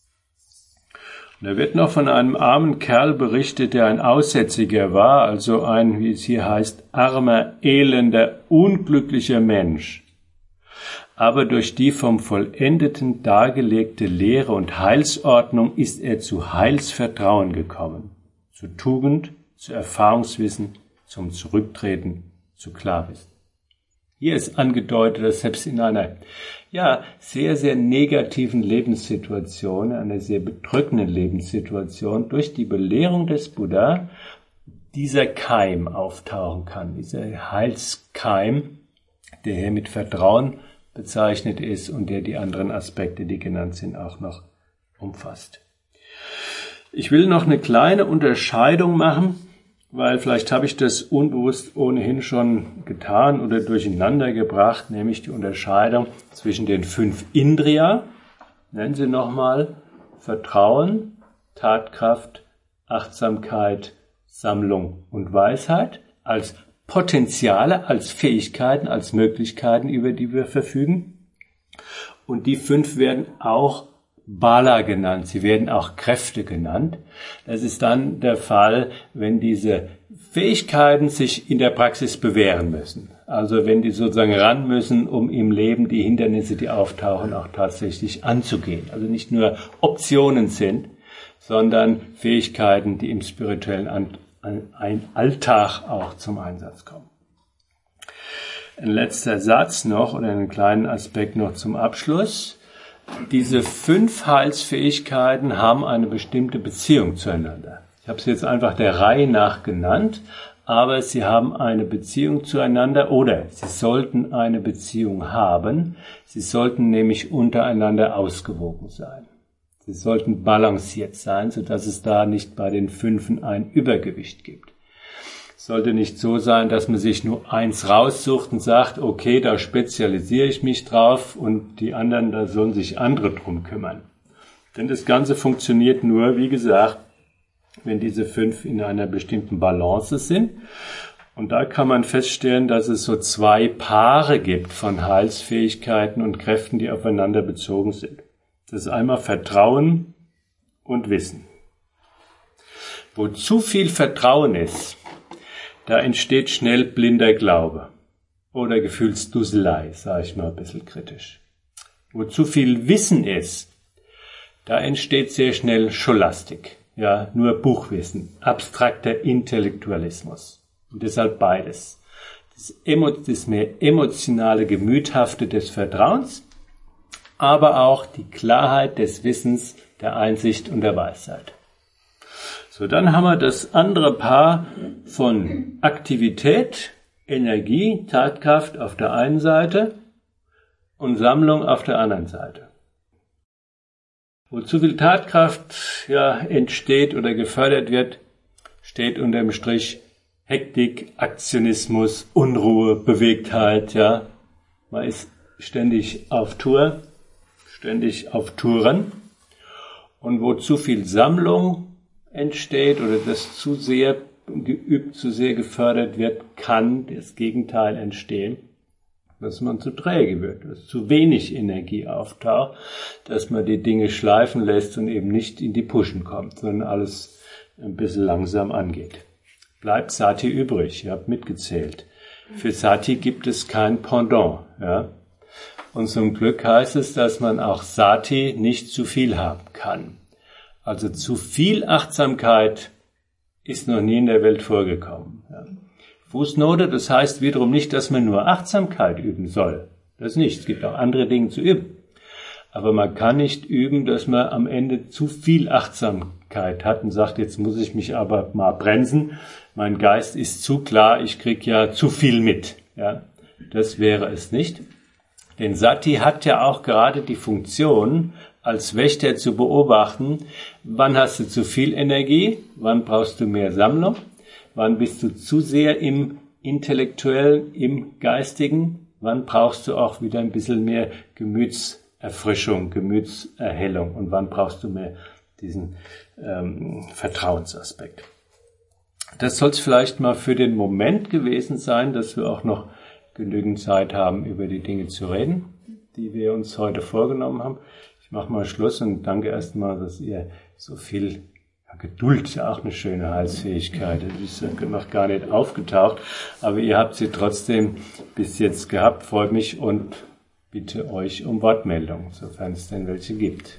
B: Und da wird noch von einem armen Kerl berichtet, der ein Aussätziger war, also ein, wie es hier heißt, armer, elender, unglücklicher Mensch. Aber durch die vom Vollendeten dargelegte Lehre und Heilsordnung ist er zu Heilsvertrauen gekommen, zu Tugend, zu Erfahrungswissen, zum Zurücktreten, zu Klarwissen. Hier ist angedeutet, dass selbst in einer sehr, sehr negativen Lebenssituation, einer sehr bedrückenden Lebenssituation, durch die Belehrung des Buddha dieser Keim auftauchen kann, dieser Heilskeim, der hier mit Vertrauen bezeichnet ist und der die anderen Aspekte, die genannt sind, auch noch umfasst. Ich will noch eine kleine Unterscheidung machen, weil vielleicht habe ich das unbewusst ohnehin schon getan oder durcheinander gebracht, nämlich die Unterscheidung zwischen den 5 Indriya, nennen Sie nochmal Vertrauen, Tatkraft, Achtsamkeit, Sammlung und Weisheit als Potenziale, als Fähigkeiten, als Möglichkeiten, über die wir verfügen. Und die 5 werden auch Bala genannt, sie werden auch Kräfte genannt. Das ist dann der Fall, wenn diese Fähigkeiten sich in der Praxis bewähren müssen. Also wenn die sozusagen ran müssen, um im Leben die Hindernisse, die auftauchen, auch tatsächlich anzugehen. Also nicht nur Optionen sind, sondern Fähigkeiten, die im spirituellen Alltag auch zum Einsatz kommen. Ein letzter Satz noch oder einen kleinen Aspekt noch zum Abschluss. Diese 5 Heilsfähigkeiten haben eine bestimmte Beziehung zueinander. Ich habe sie jetzt einfach der Reihe nach genannt, aber sie haben eine Beziehung zueinander oder sie sollten eine Beziehung haben. Sie sollten nämlich untereinander ausgewogen sein. Sie sollten balanciert sein, sodass es da nicht bei den 5 ein Übergewicht gibt. Es sollte nicht so sein, dass man sich nur eins raussucht und sagt, okay, da spezialisiere ich mich drauf und die anderen, da sollen sich andere drum kümmern. Denn das Ganze funktioniert nur, wie gesagt, wenn diese 5 in einer bestimmten Balance sind. Und da kann man feststellen, dass es so zwei Paare gibt von Heilsfähigkeiten und Kräften, die aufeinander bezogen sind. Das ist einmal Vertrauen und Wissen. Wo zu viel Vertrauen ist, da entsteht schnell blinder Glaube oder Gefühlsdusselei, sage ich mal ein bisschen kritisch. Wo zu viel Wissen ist, da entsteht sehr schnell Scholastik, ja, nur Buchwissen, abstrakter Intellektualismus. Und deshalb beides. Das mehr emotionale, gemüthafte des Vertrauens, aber auch die Klarheit des Wissens, der Einsicht und der Weisheit. So, dann haben wir das andere Paar von Aktivität, Energie, Tatkraft auf der einen Seite und Sammlung auf der anderen Seite. Wo zu viel Tatkraft entsteht oder gefördert wird, steht unterm Strich Hektik, Aktionismus, Unruhe, Bewegtheit, ja. Man ist ständig auf Tour, ständig auf Touren. Und wo zu viel Sammlung entsteht oder das zu sehr geübt, zu sehr gefördert wird, kann das Gegenteil entstehen, dass man zu träge wird, dass zu wenig Energie auftaucht, dass man die Dinge schleifen lässt und eben nicht in die Puschen kommt, sondern alles ein bisschen langsam angeht. Bleibt Sati übrig, ihr habt mitgezählt. Für Sati gibt es kein Pendant. Ja? Und zum Glück heißt es, dass man auch Sati nicht zu viel haben kann. Also zu viel Achtsamkeit ist noch nie in der Welt vorgekommen. Ja? Fußnote, das heißt wiederum nicht, dass man nur Achtsamkeit üben soll. Das nicht, es gibt auch andere Dinge zu üben. Aber man kann nicht üben, dass man am Ende zu viel Achtsamkeit hat und sagt, jetzt muss ich mich aber mal bremsen. Mein Geist ist zu klar, ich krieg ja zu viel mit. Ja, das wäre es nicht. Denn Sati hat ja auch gerade die Funktion, als Wächter zu beobachten, wann hast du zu viel Energie, wann brauchst du mehr Sammlung, wann bist du zu sehr im Intellektuellen, im Geistigen, wann brauchst du auch wieder ein bisschen mehr Gemütserfrischung, Gemütserhellung und wann brauchst du mehr diesen Vertrauensaspekt. Das soll es vielleicht mal für den Moment gewesen sein, dass wir auch noch genügend Zeit haben, über die Dinge zu reden, die wir uns heute vorgenommen haben. Ich mache mal Schluss und danke erstmal, dass ihr so viel Geduld, ist ja auch eine schöne Heilsfähigkeit, das ist noch gar nicht aufgetaucht, aber ihr habt sie trotzdem bis jetzt gehabt, freut mich und bitte euch um Wortmeldung, sofern es denn welche gibt.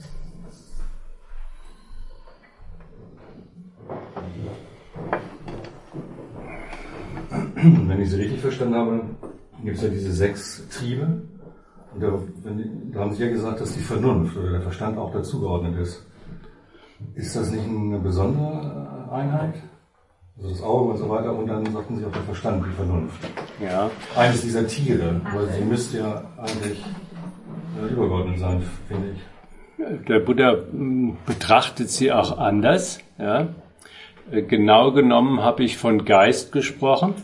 C: Wenn ich Sie richtig verstanden habe, gibt es ja diese 6 Triebe. Und da haben Sie ja gesagt, dass die Vernunft oder der Verstand auch dazugeordnet ist. Ist das nicht eine besondere Einheit? Also das Auge und so weiter und dann sagten Sie auch der Verstand, die Vernunft.
B: Ja.
C: Eines dieser Tiere, weil sie müsste ja eigentlich übergeordnet sein, finde ich.
B: Der Buddha betrachtet sie auch anders. Ja. Genau genommen habe ich von Geist gesprochen.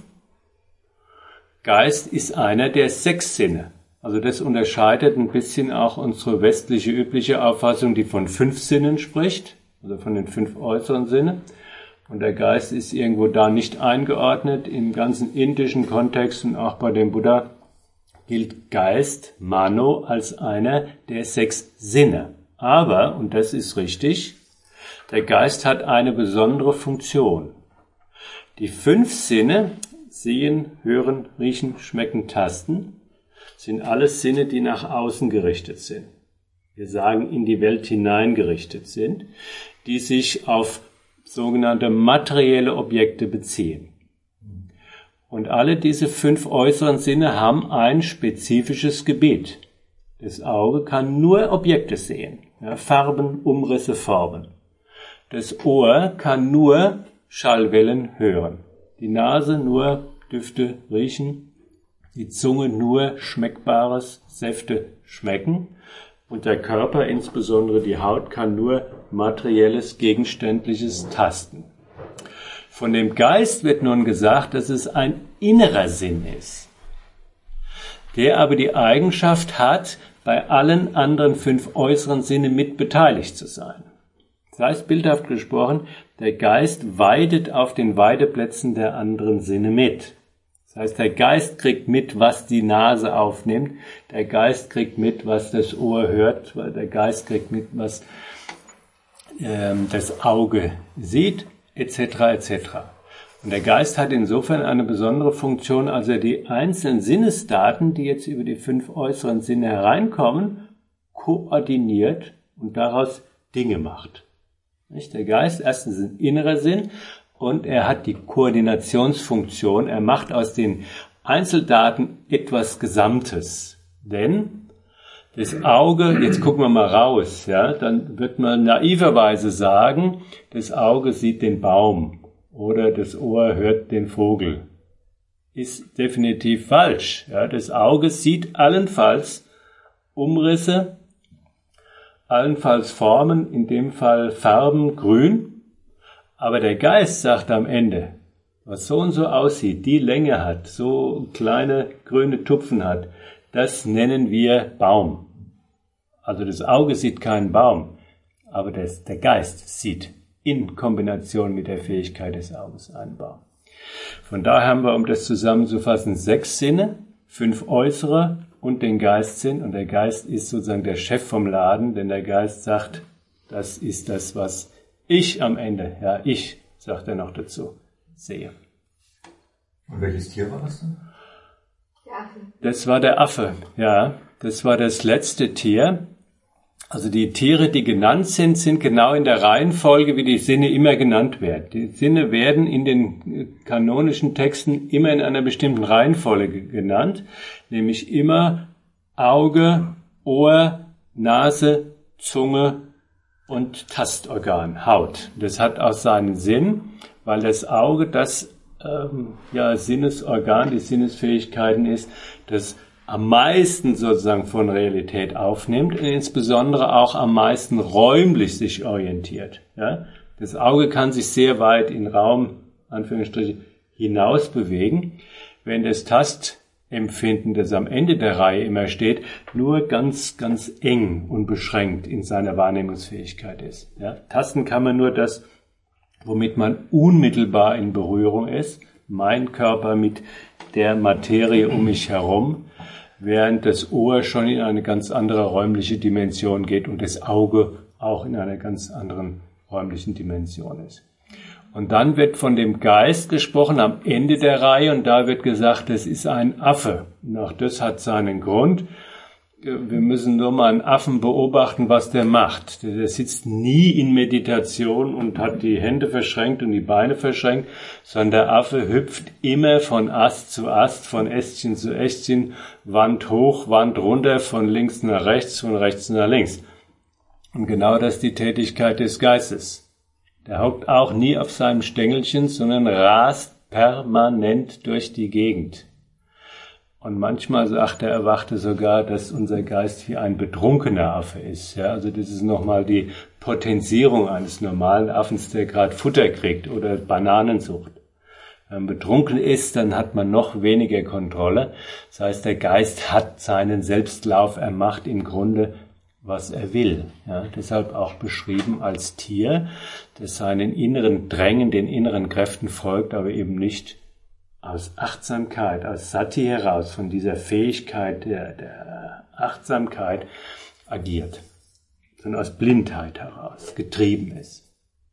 B: Geist ist einer der 6 Sinne. Also das unterscheidet ein bisschen auch unsere westliche übliche Auffassung, die von 5 Sinnen spricht, also von den 5 äußeren Sinnen. Und der Geist ist irgendwo da nicht eingeordnet. Im ganzen indischen Kontext und auch bei dem Buddha gilt Geist, Mano, als einer der 6 Sinne. Aber, und das ist richtig, der Geist hat eine besondere Funktion. Die 5 Sinne, sehen, hören, riechen, schmecken, tasten, sind alles Sinne, die nach außen gerichtet sind. Wir sagen, in die Welt hineingerichtet sind, die sich auf sogenannte materielle Objekte beziehen. Und alle diese 5 äußeren Sinne haben ein spezifisches Gebiet. Das Auge kann nur Objekte sehen, ja, Farben, Umrisse, Formen. Das Ohr kann nur Schallwellen hören. Die Nase nur Düfte riechen. Die Zunge nur Schmeckbares, Säfte schmecken. Und der Körper, insbesondere die Haut, kann nur materielles, Gegenständliches tasten. Von dem Geist wird nun gesagt, dass es ein innerer Sinn ist, der aber die Eigenschaft hat, bei allen anderen 5 äußeren Sinne mit beteiligt zu sein. Das heißt, bildhaft gesprochen, der Geist weidet auf den Weideplätzen der anderen Sinne mit. Das heißt, der Geist kriegt mit, was die Nase aufnimmt, der Geist kriegt mit, was das Ohr hört, der Geist kriegt mit, was das Auge sieht, etc. etc. Und der Geist hat insofern eine besondere Funktion, als er die einzelnen Sinnesdaten, die jetzt über die 5 äußeren Sinne hereinkommen, koordiniert und daraus Dinge macht. Nicht? Der Geist erstens ein innerer Sinn und er hat die Koordinationsfunktion. Er macht aus den Einzeldaten etwas Gesamtes. Denn das Auge, jetzt gucken wir mal raus, ja, dann wird man naiverweise sagen, das Auge sieht den Baum oder das Ohr hört den Vogel. Ist definitiv falsch. Ja, das Auge sieht allenfalls Umrisse, allenfalls Formen, in dem Fall Farben, grün, aber der Geist sagt am Ende, was so und so aussieht, die Länge hat, so kleine grüne Tupfen hat, das nennen wir Baum. Also das Auge sieht keinen Baum, aber der Geist sieht in Kombination mit der Fähigkeit des Auges einen Baum. Von daher haben wir, um das zusammenzufassen, 6 Sinne, 5 äußere und den Geistsinn. Und der Geist ist sozusagen der Chef vom Laden, denn der Geist sagt, das ist das, was ich am Ende, ja, ich, sagt er noch dazu, sehe.
C: Und welches Tier war das denn?
D: Der Affe.
B: Das war der Affe, ja. Das war das letzte Tier. Also die Tiere, die genannt sind, sind genau in der Reihenfolge, wie die Sinne immer genannt werden. Die Sinne werden in den kanonischen Texten immer in einer bestimmten Reihenfolge genannt, nämlich immer Auge, Ohr, Nase, Zunge und Tastorgan, Haut. Das hat auch seinen Sinn, weil das Auge das Sinnesorgan, die Sinnesfähigkeiten ist, das am meisten sozusagen von Realität aufnimmt und insbesondere auch am meisten räumlich sich orientiert. Ja? Das Auge kann sich sehr weit in Raum, Anführungsstriche, hinaus bewegen, wenn das Tastempfinden, das am Ende der Reihe immer steht, nur ganz, ganz eng und beschränkt in seiner Wahrnehmungsfähigkeit ist. Ja? Tasten kann man nur das, womit man unmittelbar in Berührung ist, mein Körper mit der Materie um mich herum, während das Ohr schon in eine ganz andere räumliche Dimension geht und das Auge auch in einer ganz anderen räumlichen Dimension ist. Und dann wird von dem Geist gesprochen am Ende der Reihe und da wird gesagt, das ist ein Affe. Und auch das hat seinen Grund. Wir müssen nur mal einen Affen beobachten, was der macht. Der sitzt nie in Meditation und hat die Hände verschränkt und die Beine verschränkt, sondern der Affe hüpft immer von Ast zu Ast, von Ästchen zu Ästchen, Wand hoch, Wand runter, von links nach rechts, von rechts nach links. Und genau das ist die Tätigkeit des Geistes. Der hockt auch nie auf seinem Stängelchen, sondern rast permanent durch die Gegend. Und manchmal sagt der Erwachte sogar, dass unser Geist wie ein betrunkener Affe ist. Ja, also das ist nochmal die Potenzierung eines normalen Affens, der gerade Futter kriegt oder Bananen sucht. Wenn man betrunken ist, dann hat man noch weniger Kontrolle. Das heißt, der Geist hat seinen Selbstlauf, er macht im Grunde, was er will. Ja, deshalb auch beschrieben als Tier, das seinen inneren Drängen, den inneren Kräften folgt, aber eben nicht aus Achtsamkeit, aus Sati heraus, von dieser Fähigkeit der Achtsamkeit agiert, sondern aus Blindheit heraus getrieben ist.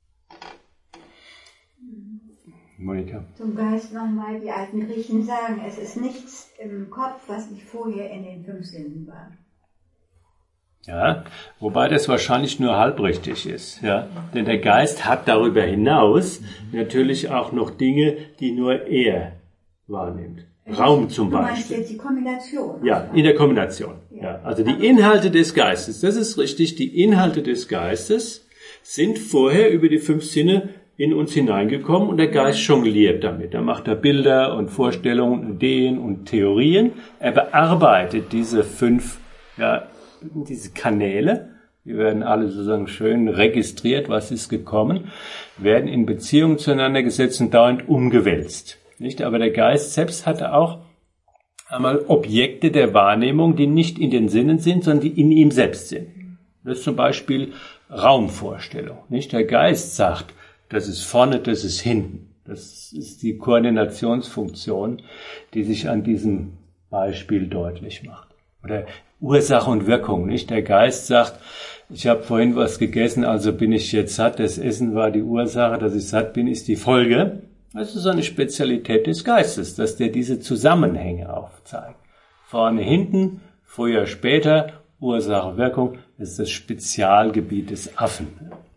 B: Monika?
D: Zum Geist nochmal, die alten Griechen sagen, es ist nichts im Kopf, was nicht vorher in den 5 Sinnen war.
B: Ja, wobei das wahrscheinlich nur halbrichtig ist, ja. Denn der Geist hat darüber hinaus natürlich auch noch Dinge, die nur er wahrnimmt. Raum zum Beispiel. Du meinst
D: jetzt die Kombination?
B: Ja, in der Kombination. Ja. Also die Inhalte des Geistes, das ist richtig, die Inhalte des Geistes sind vorher über die 5 Sinne in uns hineingekommen und der Geist jongliert damit. Er macht da Bilder und Vorstellungen, Ideen und Theorien. Er bearbeitet diese 5, diese Kanäle, die werden alle sozusagen schön registriert, was ist gekommen, werden in Beziehung zueinander gesetzt und dauernd umgewälzt. Nicht? Aber der Geist selbst hatte auch einmal Objekte der Wahrnehmung, die nicht in den Sinnen sind, sondern die in ihm selbst sind. Das ist zum Beispiel Raumvorstellung. Nicht? Der Geist sagt, das ist vorne, das ist hinten. Das ist die Koordinationsfunktion, die sich an diesem Beispiel deutlich macht. Oder Ursache und Wirkung. Nicht? Der Geist sagt, ich habe vorhin was gegessen, also bin ich jetzt satt. Das Essen war die Ursache, dass ich satt bin, ist die Folge. Das ist eine Spezialität des Geistes, dass der diese Zusammenhänge aufzeigt. Vorne, hinten, früher, später, Ursache, Wirkung, das ist das Spezialgebiet des Affen.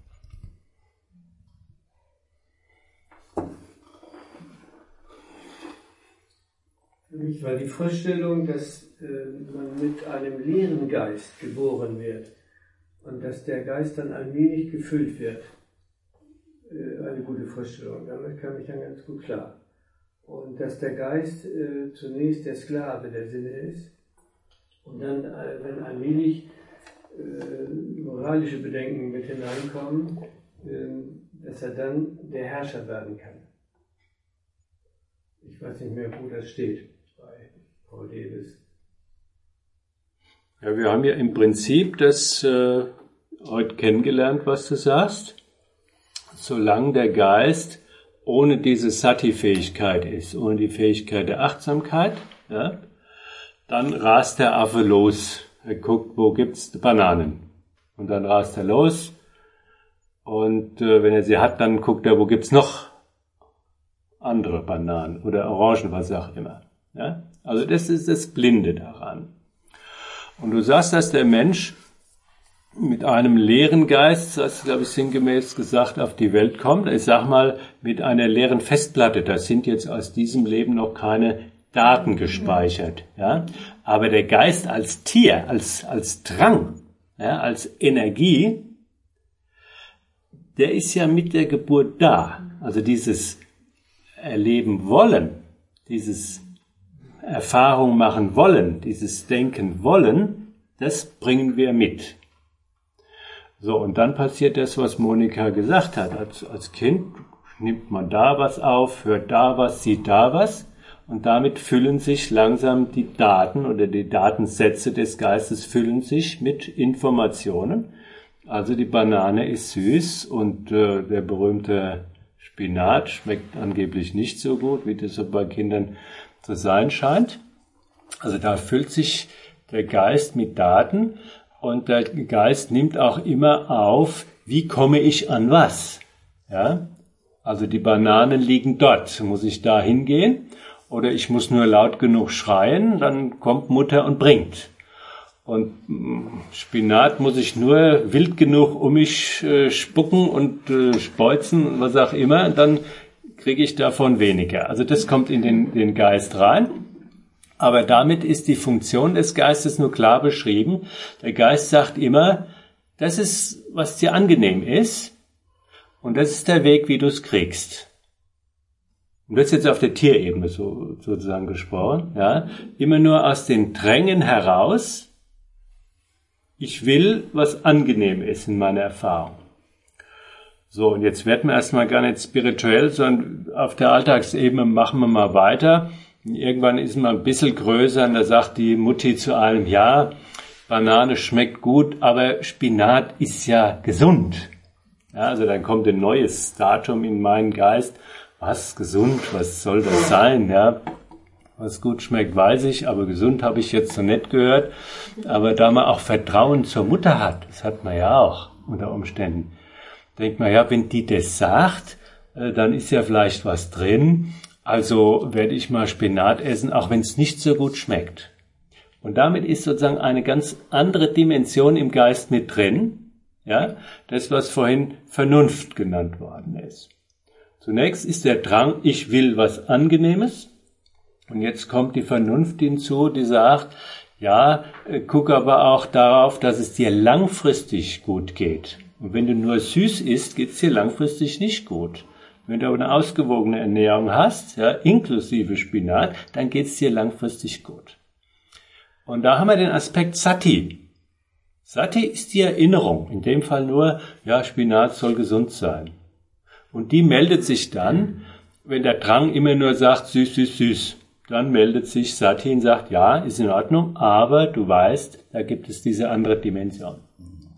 E: Für mich war die Vorstellung, dass man mit einem leeren Geist geboren wird und dass der Geist dann allmählich gefüllt wird. Eine gute Vorstellung, damit kam ich dann ganz gut klar. Und dass der Geist zunächst der Sklave der Sinne ist und dann, wenn allmählich moralische Bedenken mit hineinkommen, dass er dann der Herrscher werden kann. Ich weiß nicht mehr, wo das steht bei Paul Davis.
B: Ja, wir haben ja im Prinzip das heute kennengelernt, was du sagst. Solange der Geist ohne diese Sati-Fähigkeit ist, ohne die Fähigkeit der Achtsamkeit, ja, dann rast der Affe los. Er guckt, wo gibt's Bananen? Und dann rast er los. Und wenn er sie hat, dann guckt er, wo gibt's noch andere Bananen oder Orangen, was auch immer. Ja? Also das ist das Blinde daran. Und du sagst, dass der Mensch mit einem leeren Geist, das glaube ich sinngemäß gesagt, auf die Welt kommt. Ich sag mal, mit einer leeren Festplatte. Da sind jetzt aus diesem Leben noch keine Daten gespeichert. Ja? Aber der Geist als Tier, als Drang, ja, als Energie, der ist ja mit der Geburt da. Also dieses Erleben wollen, dieses Erfahrung machen wollen, dieses Denken wollen, das bringen wir mit. So, und dann passiert das, was Monika gesagt hat. Als Kind nimmt man da was auf, hört da was, sieht da was. Und damit füllen sich langsam die Daten oder die Datensätze des Geistes füllen sich mit Informationen. Also die Banane ist süß und der berühmte Spinat schmeckt angeblich nicht so gut, wie das so bei Kindern zu sein scheint. Also da füllt sich der Geist mit Daten. Und der Geist nimmt auch immer auf, wie komme ich an was? Ja? Also die Bananen liegen dort. Muss ich da hingehen? Oder ich muss nur laut genug schreien, dann kommt Mutter und bringt. Und Spinat muss ich nur wild genug um mich spucken und speuzen, was auch immer, dann kriege ich davon weniger. Also das kommt in den Geist rein. Aber damit ist die Funktion des Geistes nur klar beschrieben. Der Geist sagt immer, das ist, was dir angenehm ist, und das ist der Weg, wie du es kriegst. Und das ist jetzt auf der Tierebene sozusagen gesprochen. Ja. Immer nur aus den Drängen heraus, ich will, was angenehm ist in meiner Erfahrung. So, und jetzt werden wir erstmal gar nicht spirituell, sondern auf der Alltagsebene machen wir mal weiter. Irgendwann ist man ein bisschen größer und da sagt die Mutti zu einem, ja, Banane schmeckt gut, aber Spinat ist ja gesund. Ja, also dann kommt ein neues Datum in meinen Geist. Was, gesund, was soll das sein? Ja, was gut schmeckt, weiß ich, aber gesund habe ich jetzt noch nicht gehört. Aber da man auch Vertrauen zur Mutter hat, das hat man ja auch unter Umständen, denkt man, ja, wenn die das sagt, dann ist ja vielleicht was drin. Also werde ich mal Spinat essen, auch wenn es nicht so gut schmeckt. Und damit ist sozusagen eine ganz andere Dimension im Geist mit drin. Ja, das, was vorhin Vernunft genannt worden ist. Zunächst ist der Drang, ich will was Angenehmes. Und jetzt kommt die Vernunft hinzu, die sagt, ja, guck aber auch darauf, dass es dir langfristig gut geht. Und wenn du nur süß isst, geht es dir langfristig nicht gut. Wenn du aber eine ausgewogene Ernährung hast, ja, inklusive Spinat, dann geht es dir langfristig gut. Und da haben wir den Aspekt Sati. Sati ist die Erinnerung, in dem Fall nur, ja, Spinat soll gesund sein. Und die meldet sich dann, wenn der Drang immer nur sagt, süß, süß, süß. Dann meldet sich Sati und sagt, ja, ist in Ordnung, aber du weißt, da gibt es diese andere Dimension.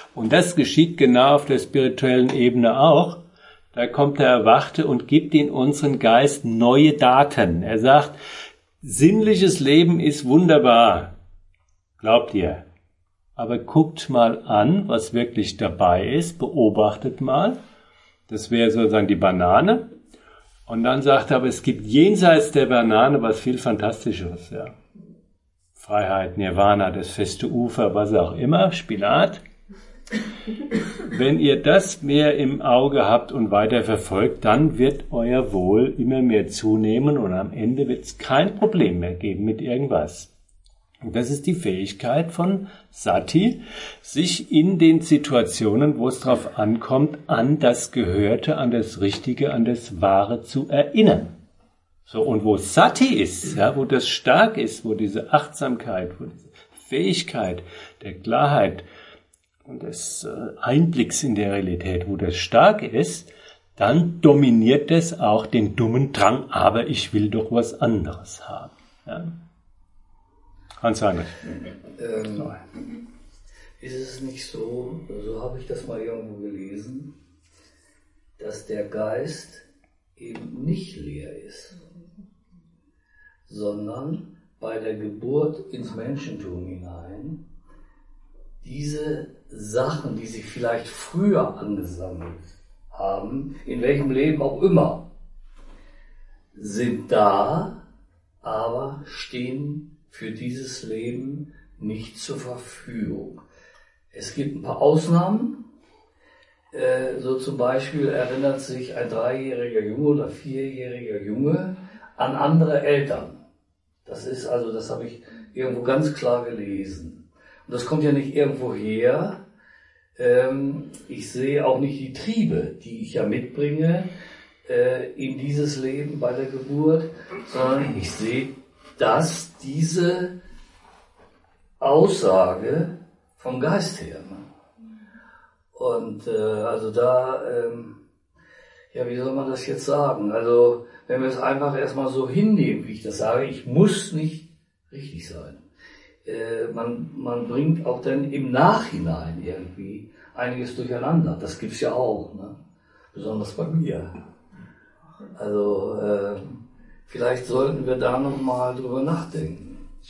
B: Und das geschieht genau auf der spirituellen Ebene auch. Da kommt der Erwachte und gibt in unseren Geist neue Daten. Er sagt, sinnliches Leben ist wunderbar. Glaubt ihr? Aber guckt mal an, was wirklich dabei ist. Beobachtet mal. Das wäre sozusagen die Banane. Und dann sagt er, aber es gibt jenseits der Banane was viel Fantastischeres. Ja. Freiheit, Nirvana, das feste Ufer, was auch immer, Spinat. Wenn ihr das mehr im Auge habt und weiter verfolgt, dann wird euer Wohl immer mehr zunehmen und am Ende wird es kein Problem mehr geben mit irgendwas. Und das ist die Fähigkeit von Sati, sich in den Situationen, wo es drauf ankommt, an das Gehörte, an das Richtige, an das Wahre zu erinnern. So, und wo Sati ist, ja, wo das stark ist, wo diese Achtsamkeit, wo diese Fähigkeit der Klarheit und des Einblicks in der Realität, wo das stark ist, dann dominiert es auch den dummen Drang, aber ich will doch was anderes haben. Ja. Hans-Heinrich.
F: Ist es nicht so, so habe ich das mal irgendwo gelesen, dass der Geist eben nicht leer ist, sondern bei der Geburt ins Menschentum hinein diese Sachen, die sich vielleicht früher angesammelt haben, in welchem Leben auch immer, sind da, aber stehen für dieses Leben nicht zur Verfügung. Es gibt ein paar Ausnahmen, so zum Beispiel erinnert sich ein 3-jähriger Junge oder 4-jähriger Junge an andere Eltern. Das ist also, das habe ich irgendwo ganz klar gelesen. Und das kommt ja nicht irgendwo her. Ich sehe auch nicht die Triebe, die ich ja mitbringe in dieses Leben bei der Geburt, sondern ich sehe, dass diese Aussage vom Geist her. Und also da, ja, wie soll man das jetzt sagen? Also wenn wir es einfach erstmal so hinnehmen, wie ich das sage, ich muss nicht richtig sein. Man bringt auch dann im Nachhinein irgendwie einiges durcheinander. Das gibt's ja auch, ne? Besonders bei mir. Also vielleicht sollten wir da nochmal drüber nachdenken.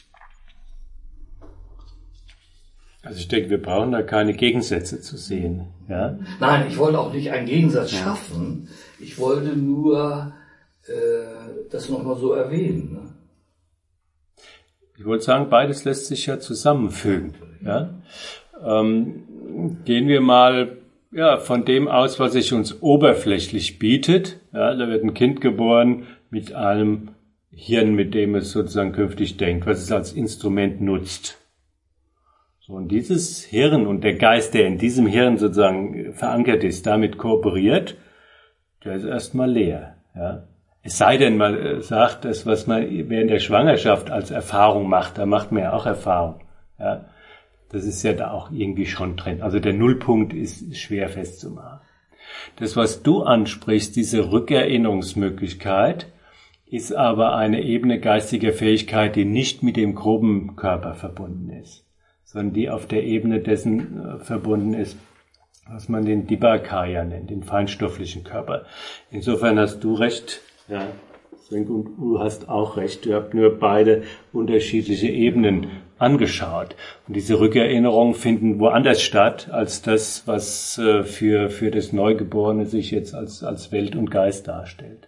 B: Also ich denke, wir brauchen da keine Gegensätze zu sehen. Ja?
F: Nein, ich wollte auch nicht einen Gegensatz schaffen. Ich wollte nur das nochmal so erwähnen. Ne?
B: Ich wollte sagen, beides lässt sich ja zusammenfügen. Ja? Gehen wir mal von dem aus, was sich uns oberflächlich bietet. Ja, da wird ein Kind geboren mit einem Hirn, mit dem es sozusagen künftig denkt, was es als Instrument nutzt. So, und dieses Hirn und der Geist, der in diesem Hirn sozusagen verankert ist, damit kooperiert, der ist erstmal leer. Ja. Es sei denn, man sagt, das, was man während der Schwangerschaft als Erfahrung macht, da macht man ja auch Erfahrung. Ja. Das ist ja da auch irgendwie schon drin. Also der Nullpunkt ist schwer festzumachen. Das, was du ansprichst, diese Rückerinnerungsmöglichkeit, ist aber eine Ebene geistiger Fähigkeit, die nicht mit dem groben Körper verbunden ist, sondern die auf der Ebene dessen verbunden ist, was man den Dibakaya nennt, den feinstofflichen Körper. Insofern hast du recht, ja, Svenke, und du hast auch recht. Du habt nur beide unterschiedliche Ebenen angeschaut. Und diese Rückerinnerungen finden woanders statt, als das, was für das Neugeborene sich jetzt als Welt und Geist darstellt.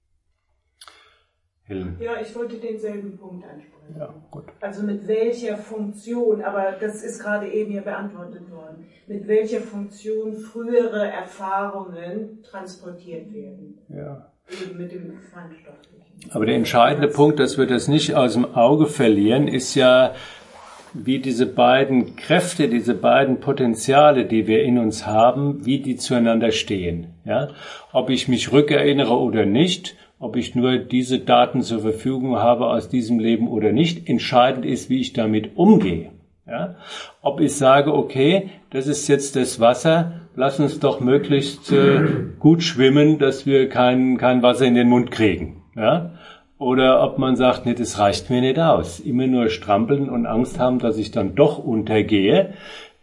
B: Helen.
G: Ja, ich wollte denselben Punkt ansprechen.
B: Ja, gut.
G: Also mit welcher Funktion, aber das ist gerade eben ja beantwortet worden, mit welcher Funktion frühere Erfahrungen transportiert werden.
B: Ja.
G: Eben mit dem Feinstofflichen.
B: Aber der entscheidende Punkt, dass wir das nicht aus dem Auge verlieren, ist ja, wie diese beiden Kräfte, diese beiden Potenziale, die wir in uns haben, wie die zueinander stehen. Ja? Ob ich mich rückerinnere oder nicht, ob ich nur diese Daten zur Verfügung habe aus diesem Leben oder nicht, entscheidend ist, wie ich damit umgehe. Ja? Ob ich sage, okay, das ist jetzt das Wasser, lass uns doch möglichst gut schwimmen, dass wir kein Wasser in den Mund kriegen. Ja? Oder ob man sagt, nee, das reicht mir nicht aus. Immer nur strampeln und Angst haben, dass ich dann doch untergehe.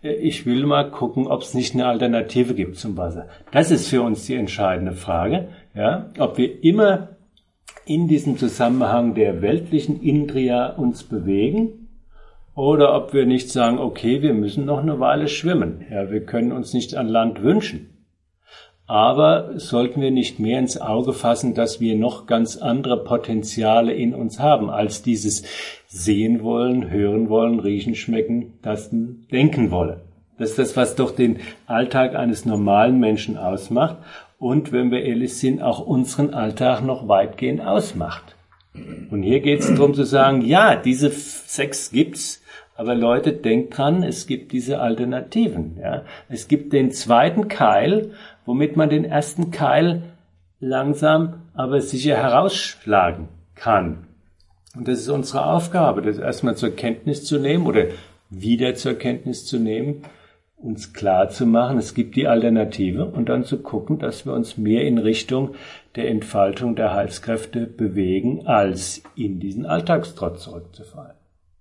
B: ich will mal gucken, ob es nicht eine Alternative gibt zum Wasser. Das ist für uns die entscheidende Frage, ja, ob wir immer in diesem Zusammenhang der weltlichen Indriya uns bewegen oder ob wir nicht sagen, okay, wir müssen noch eine Weile schwimmen. Ja, wir können uns nicht an Land wünschen. Aber sollten wir nicht mehr ins Auge fassen, dass wir noch ganz andere Potenziale in uns haben, als dieses sehen wollen, hören wollen, riechen, schmecken, tasten, denken wollen. Das ist das, was doch den Alltag eines normalen Menschen ausmacht und, wenn wir ehrlich sind, auch unseren Alltag noch weitgehend ausmacht. Und hier geht es darum zu sagen, ja, diese 6 gibt's, aber Leute, denkt dran, es gibt diese Alternativen. Ja. Es gibt den zweiten Keil, womit man den ersten Keil langsam, aber sicher herausschlagen kann. Und das ist unsere Aufgabe, das erstmal zur Kenntnis zu nehmen oder wieder zur Kenntnis zu nehmen, uns klar zu machen, es gibt die Alternative und dann zu gucken, dass wir uns mehr in Richtung der Entfaltung der Heilskräfte bewegen, als in diesen Alltagstrott zurückzufallen.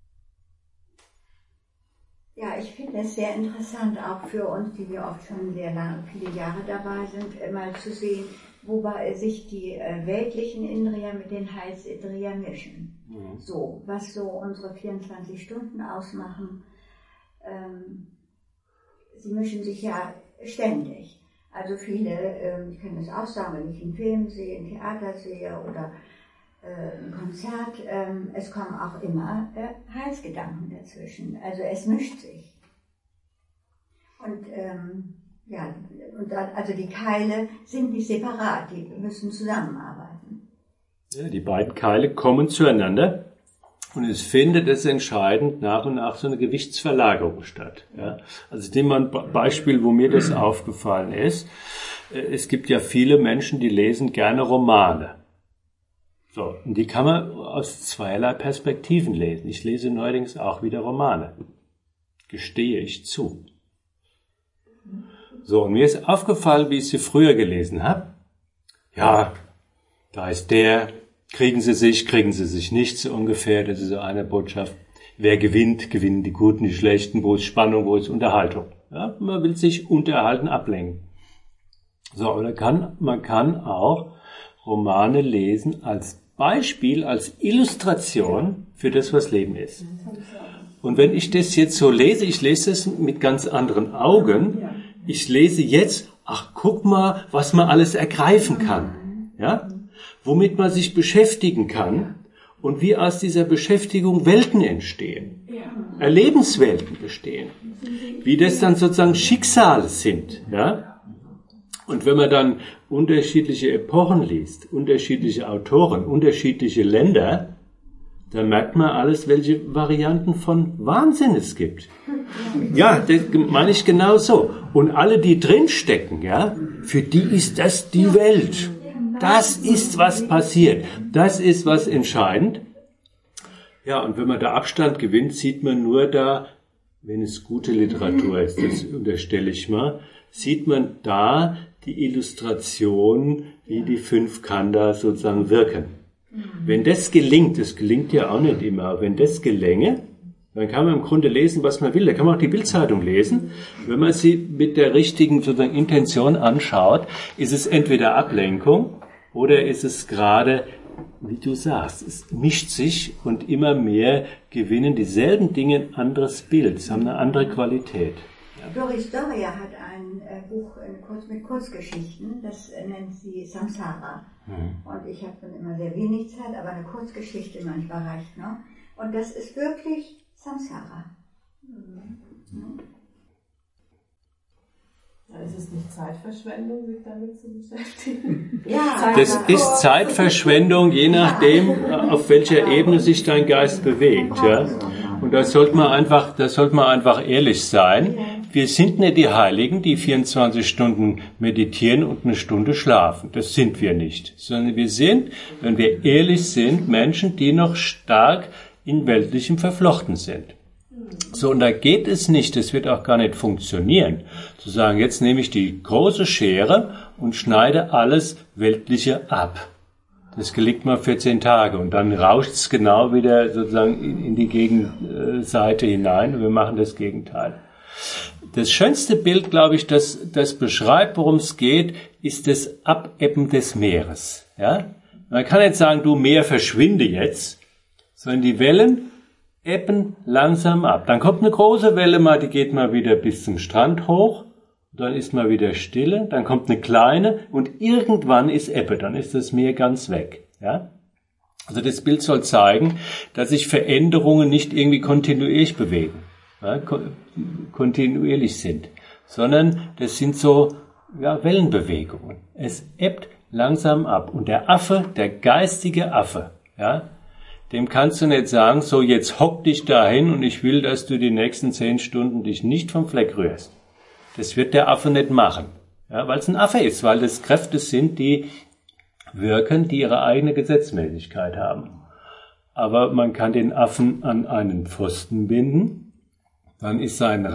D: Ja, ich finde es sehr interessant, auch für uns, die wir oft schon sehr lange, viele Jahre dabei sind, mal zu sehen, wobei sich die weltlichen Indriya mit den Heilsindriya mischen. Mhm. So, was so unsere 24 Stunden ausmachen, sie mischen sich ja ständig. Also viele, ich kann das auch sagen, wenn ich einen Film sehe, ein Theater sehe oder ein Konzert, es kommen auch immer Heilsgedanken dazwischen. Also es mischt sich. Und ja, also die Keile sind nicht separat, die müssen zusammenarbeiten.
B: Ja, die beiden Keile kommen zueinander und es findet es entscheidend nach und nach so eine Gewichtsverlagerung statt. Ja. Also ich nehme mal ein Beispiel, wo mir das aufgefallen ist. Es gibt ja viele Menschen, die lesen gerne Romane. So, und die kann man aus zweierlei Perspektiven lesen. Ich lese neuerdings auch wieder Romane. Gestehe ich zu. So, und mir ist aufgefallen, wie ich sie früher gelesen habe. Ja, da ist der, kriegen sie sich nicht, so ungefähr. Das ist so eine Botschaft. Wer gewinnt, gewinnen die Guten, die Schlechten. Wo ist Spannung, wo ist Unterhaltung? Ja, man will sich unterhalten, ablenken. So, und man kann auch Romane lesen als Beispiel, als Illustration für das, was Leben ist. Und wenn ich das jetzt so lese, ich lese es mit ganz anderen Augen. Ich lese jetzt, ach, guck mal, was man alles ergreifen kann. Ja? Womit man sich beschäftigen kann und wie aus dieser Beschäftigung Welten entstehen. Erlebenswelten bestehen. Wie das dann sozusagen Schicksale sind. Ja? Und wenn man dann unterschiedliche Epochen liest, unterschiedliche Autoren, unterschiedliche Länder, dann merkt man alles, welche Varianten von Wahnsinn es gibt. Ja, das meine ich genau so. Und alle, die drinstecken, ja, für die ist das die Welt. Das ist, was passiert. Das ist, was entscheidend. Ja, und wenn man da Abstand gewinnt, sieht man nur da, wenn es gute Literatur ist, das unterstelle ich mal, sieht man da die Illustration, wie die 5 Kanda sozusagen wirken. Wenn das gelingt, das gelingt ja auch nicht immer, aber wenn das gelänge, dann kann man im Grunde lesen, was man will. Da kann man auch die Bildzeitung lesen. Wenn man sie mit der richtigen sozusagen Intention anschaut, ist es entweder Ablenkung oder ist es gerade, wie du sagst, es mischt sich und immer mehr gewinnen dieselben Dinge ein anderes Bild. Sie haben eine andere Qualität.
D: Doris Doria hat ein Buch mit Kurzgeschichten, das nennt sie Samsara. Und ich habe dann immer sehr wenig Zeit, aber eine Kurzgeschichte manchmal reicht noch. Und das ist wirklich Samsara.
G: Ist es nicht Zeitverschwendung, sich damit zu beschäftigen?
D: Ja,
B: das ist Zeitverschwendung, je nachdem, auf welcher Ebene sich dein Geist bewegt. Ja? Und da sollte man einfach ehrlich sein. Wir sind nicht die Heiligen, die 24 Stunden meditieren und eine Stunde schlafen. Das sind wir nicht. Sondern wir sind, wenn wir ehrlich sind, Menschen, die noch stark in Weltlichem verflochten sind. So, und da geht es nicht, das wird auch gar nicht funktionieren, zu sagen, jetzt nehme ich die große Schere und schneide alles Weltliche ab. Das gelingt mal 14 Tage und dann rauscht es genau wieder sozusagen in die Gegenseite hinein und wir machen das Gegenteil. Das schönste Bild, glaube ich, das beschreibt, worum es geht, ist das Abebben des Meeres. Ja? Man kann nicht sagen, du Meer, verschwinde jetzt, sondern die Wellen ebben langsam ab. Dann kommt eine große Welle mal, die geht mal wieder bis zum Strand hoch, dann ist mal wieder Stille, dann kommt eine kleine und irgendwann ist Ebbe, dann ist das Meer ganz weg. Ja? Also das Bild soll zeigen, dass sich Veränderungen nicht irgendwie kontinuierlich bewegen, ja, kontinuierlich sind, sondern das sind so Wellenbewegungen. Es ebbt langsam ab. Und der Affe, der geistige Affe, ja, dem kannst du nicht sagen, so jetzt hock dich dahin und ich will, dass du die nächsten 10 Stunden dich nicht vom Fleck rührst. Das wird der Affe nicht machen, ja, weil es ein Affe ist, weil es Kräfte sind, die wirken, die ihre eigene Gesetzmäßigkeit haben. Aber man kann den Affen an einen Pfosten binden, dann ist seine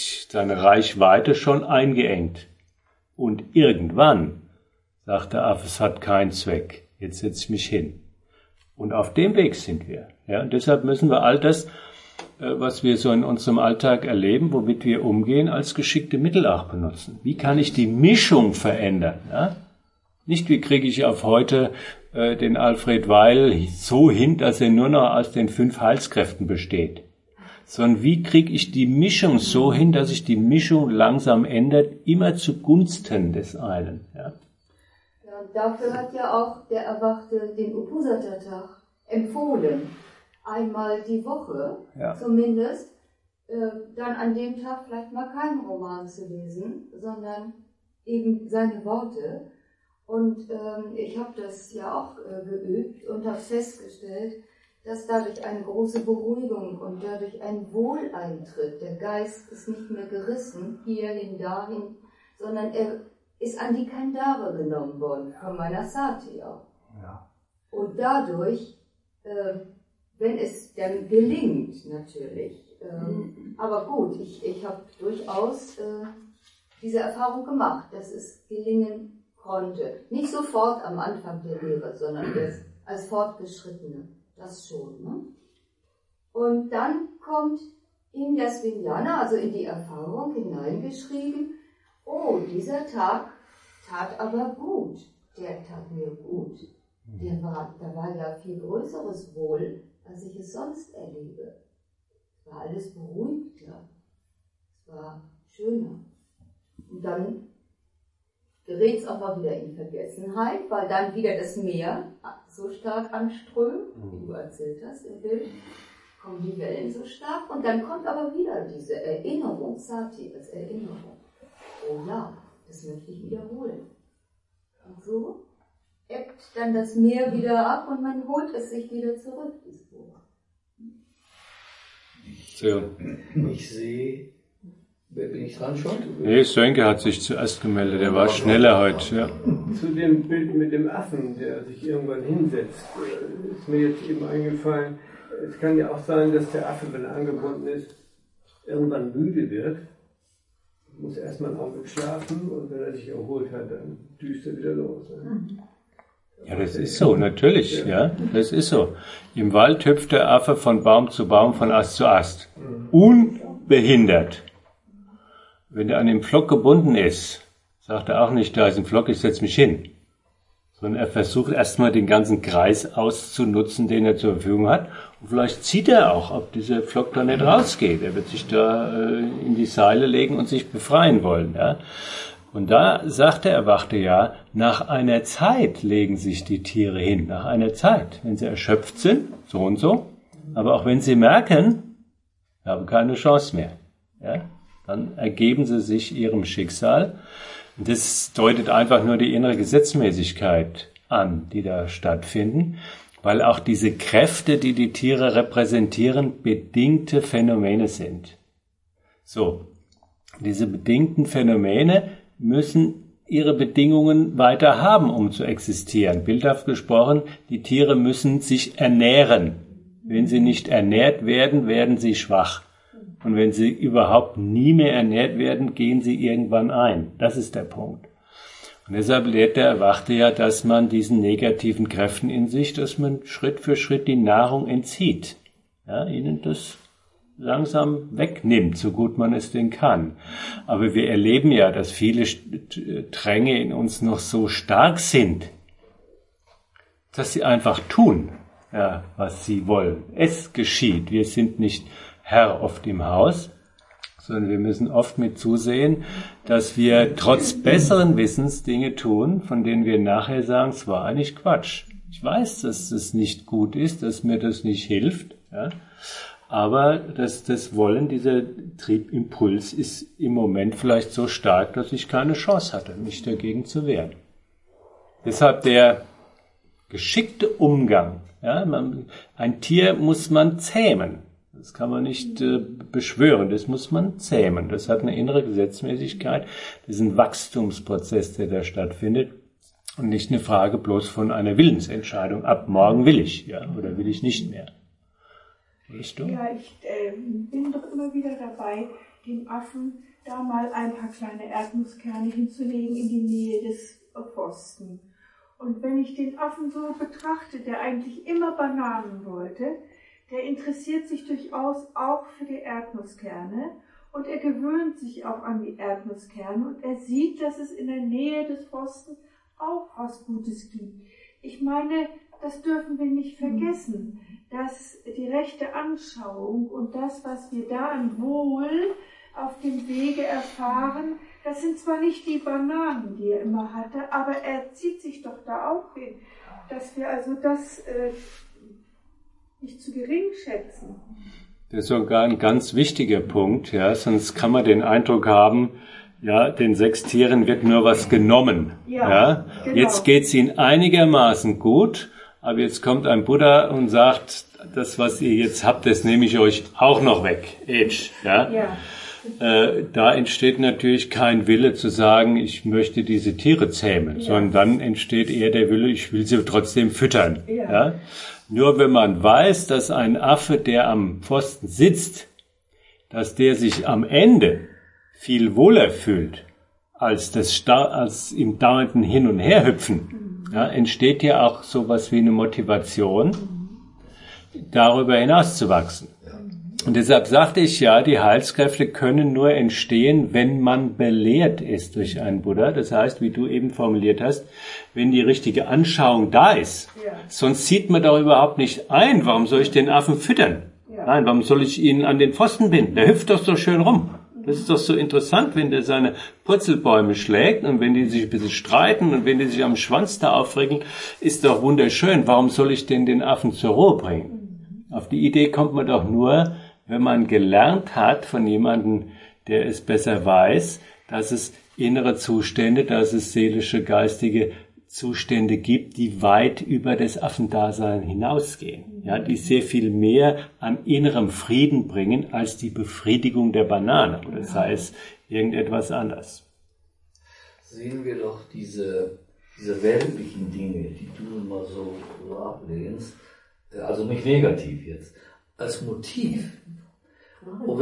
B: Reichweite schon eingeengt. Und irgendwann sagt der Affe, es hat keinen Zweck, jetzt setze ich mich hin. Und auf dem Weg sind wir. Ja, und deshalb müssen wir all das, was wir so in unserem Alltag erleben, womit wir umgehen, als geschickte Mittel auch benutzen. Wie kann ich die Mischung verändern? Ja? Nicht, wie kriege ich auf heute den Alfred Weil so hin, dass er nur noch aus den 5 Heilskräften besteht, sondern wie kriege ich die Mischung so hin, dass sich die Mischung langsam ändert, immer zugunsten des einen. Ja?
H: Ja, dafür hat ja auch der Erwachte den Uposatha-Tag empfohlen. Einmal die Woche, zumindest, dann an dem Tag vielleicht mal keinen Roman zu lesen, sondern eben seine Worte. Und ich habe das ja auch geübt und habe festgestellt, dass dadurch eine große Beruhigung und dadurch ein Wohl eintritt. Der Geist ist nicht mehr gerissen, hierhin, dahin, sondern er ist an die Kandare genommen worden, von meiner Sati auch. Ja. Und dadurch, wenn es dann gelingt, natürlich, aber gut, ich habe durchaus diese Erfahrung gemacht, dass es gelingen konnte. Nicht sofort am Anfang der Lehre, sondern erst als Fortgeschrittene. Das schon. Ne? Und dann kommt in das Vijnana, also in die Erfahrung hineingeschrieben, oh, dieser Tag tat aber gut. Der tat mir gut. Da war ja viel größeres Wohl, als ich es sonst erlebe. Es war alles beruhigter. Es war schöner. Und dann gerät es auch mal wieder in Vergessenheit, weil dann wieder das Meer so stark anströmt, wie du erzählt hast im Bild, kommen die Wellen so stark und dann kommt aber wieder diese Erinnerung, Sati als Erinnerung. Oh ja, das möchte ich wiederholen. Und so ebbt dann das Meer wieder ab und man holt es sich wieder zurück, dieses Buch.
F: Ich sehe. Bin ich dran schon?
B: Nee, Sönke hat sich zuerst gemeldet, der war schneller heute. Ja.
E: Zu dem Bild mit dem Affen, der sich irgendwann hinsetzt, ist mir jetzt eben eingefallen, es kann ja auch sein, dass der Affe, wenn er angebunden ist, irgendwann müde wird, muss erstmal einen Augenblick schlafen und wenn er sich erholt hat, dann düst er wieder los.
B: Ja, das ist so, natürlich, ja, das ist so. Im Wald hüpft der Affe von Baum zu Baum, von Ast zu Ast. Unbehindert. Wenn er an dem Pflock gebunden ist, sagt er auch nicht, da ist ein Pflock, ich setze mich hin. Sondern er versucht erstmal den ganzen Kreis auszunutzen, den er zur Verfügung hat. Und vielleicht zieht er auch, ob dieser Pflock da nicht rausgeht. Er wird sich da in die Seile legen und sich befreien wollen. Ja? Und da sagt der Erwachte ja, nach einer Zeit legen sich die Tiere hin. Nach einer Zeit. Wenn sie erschöpft sind, so und so. Aber auch wenn sie merken, sie haben keine Chance mehr. Ja? Dann ergeben sie sich ihrem Schicksal. Und das deutet einfach nur die innere Gesetzmäßigkeit an, die da stattfinden, weil auch diese Kräfte, die die Tiere repräsentieren, bedingte Phänomene sind. So, diese bedingten Phänomene müssen ihre Bedingungen weiter haben, um zu existieren. Bildhaft gesprochen, die Tiere müssen sich ernähren. Wenn sie nicht ernährt werden, werden sie schwach. Und wenn sie überhaupt nie mehr ernährt werden, gehen sie irgendwann ein. Das ist der Punkt. Und deshalb lehrt der Erwachte ja, dass man diesen negativen Kräften in sich, dass man Schritt für Schritt die Nahrung entzieht. Ja, ihnen das langsam wegnimmt, so gut man es denn kann. Aber wir erleben ja, dass viele Dränge in uns noch so stark sind, dass sie einfach tun, ja, was sie wollen. Es geschieht. Wir sind nicht Herr oft im Haus, sondern wir müssen oft mit zusehen, dass wir trotz besseren Wissens Dinge tun, von denen wir nachher sagen, es war eigentlich Quatsch. Ich weiß, dass das nicht gut ist, dass mir das nicht hilft, ja. Aber das Wollen, dieser Triebimpuls ist im Moment vielleicht so stark, dass ich keine Chance hatte, mich dagegen zu wehren. Deshalb der geschickte Umgang. Ja, ein Tier muss man zähmen. Das kann man nicht beschwören, das muss man zähmen. Das hat eine innere Gesetzmäßigkeit. Das ist ein Wachstumsprozess, der da stattfindet. Und nicht eine Frage bloß von einer Willensentscheidung. Ab morgen will ich, ja, oder will ich nicht mehr. Willst du?
I: Ja, ich bin doch immer wieder dabei, dem Affen da mal ein paar kleine Erdnusskerne hinzulegen in die Nähe des Pfosten. Und wenn ich den Affen so betrachte, der eigentlich immer Bananen wollte, der interessiert sich durchaus auch für die Erdnusskerne und er gewöhnt sich auch an die Erdnusskerne und er sieht, dass es in der Nähe des Pfosten auch was Gutes gibt. Ich meine, das dürfen wir nicht vergessen, dass die rechte Anschauung und das, was wir da an Wohl auf dem Wege erfahren, das sind zwar nicht die Bananen, die er immer hatte, aber er zieht sich doch da auch hin, dass wir also das nicht zu gering schätzen.
B: Das ist sogar ein ganz wichtiger Punkt, ja, sonst kann man den Eindruck haben, ja, den 6 Tieren wird nur was genommen. Ja, genau. Jetzt geht's ihnen einigermaßen gut, aber jetzt kommt ein Buddha und sagt, das, was ihr jetzt habt, das nehme ich euch auch noch weg. Ja. Da entsteht natürlich kein Wille zu sagen, ich möchte diese Tiere zähmen, sondern dann entsteht eher der Wille, ich will sie trotzdem füttern. Ja. Nur wenn man weiß, dass ein Affe, der am Pfosten sitzt, dass der sich am Ende viel wohler fühlt als im dauernden Hin- und Herhüpfen, ja, entsteht ja auch sowas wie eine Motivation, darüber hinaus zu wachsen. Und deshalb sagte ich ja, die Heilskräfte können nur entstehen, wenn man belehrt ist durch einen Buddha. Das heißt, wie du eben formuliert hast, wenn die richtige Anschauung da ist. Ja. Sonst sieht man doch überhaupt nicht ein, warum soll ich den Affen füttern? Ja. Nein, warum soll ich ihn an den Pfosten binden? Der hüpft doch so schön rum. Das ist doch so interessant, wenn der seine Purzelbäume schlägt und wenn die sich ein bisschen streiten und wenn die sich am Schwanz da aufregen, ist doch wunderschön. Warum soll ich denn den Affen zur Ruhe bringen? Auf die Idee kommt man doch nur, wenn man gelernt hat von jemandem, der es besser weiß, dass es innere Zustände, dass es seelische, geistige Zustände gibt, die weit über das Affendasein hinausgehen, ja, die sehr viel mehr an innerem Frieden bringen als die Befriedigung der Banane oder sei es irgendetwas anderes.
F: Sehen wir doch diese weltlichen Dinge, die du immer so ablehnst, also nicht negativ jetzt, als Motiv. Und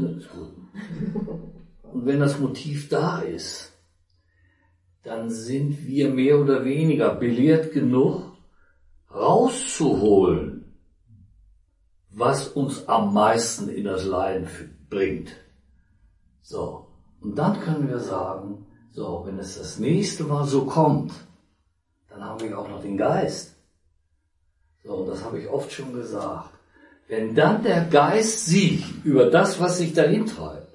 F: wenn das Motiv da ist, dann sind wir mehr oder weniger belehrt genug, rauszuholen, was uns am meisten in das Leiden bringt. So, und dann können wir sagen, so, wenn es das nächste Mal so kommt, dann haben wir auch noch den Geist. So, und das habe ich oft schon gesagt. Wenn dann der Geist siegt über das, was sich dahin treibt,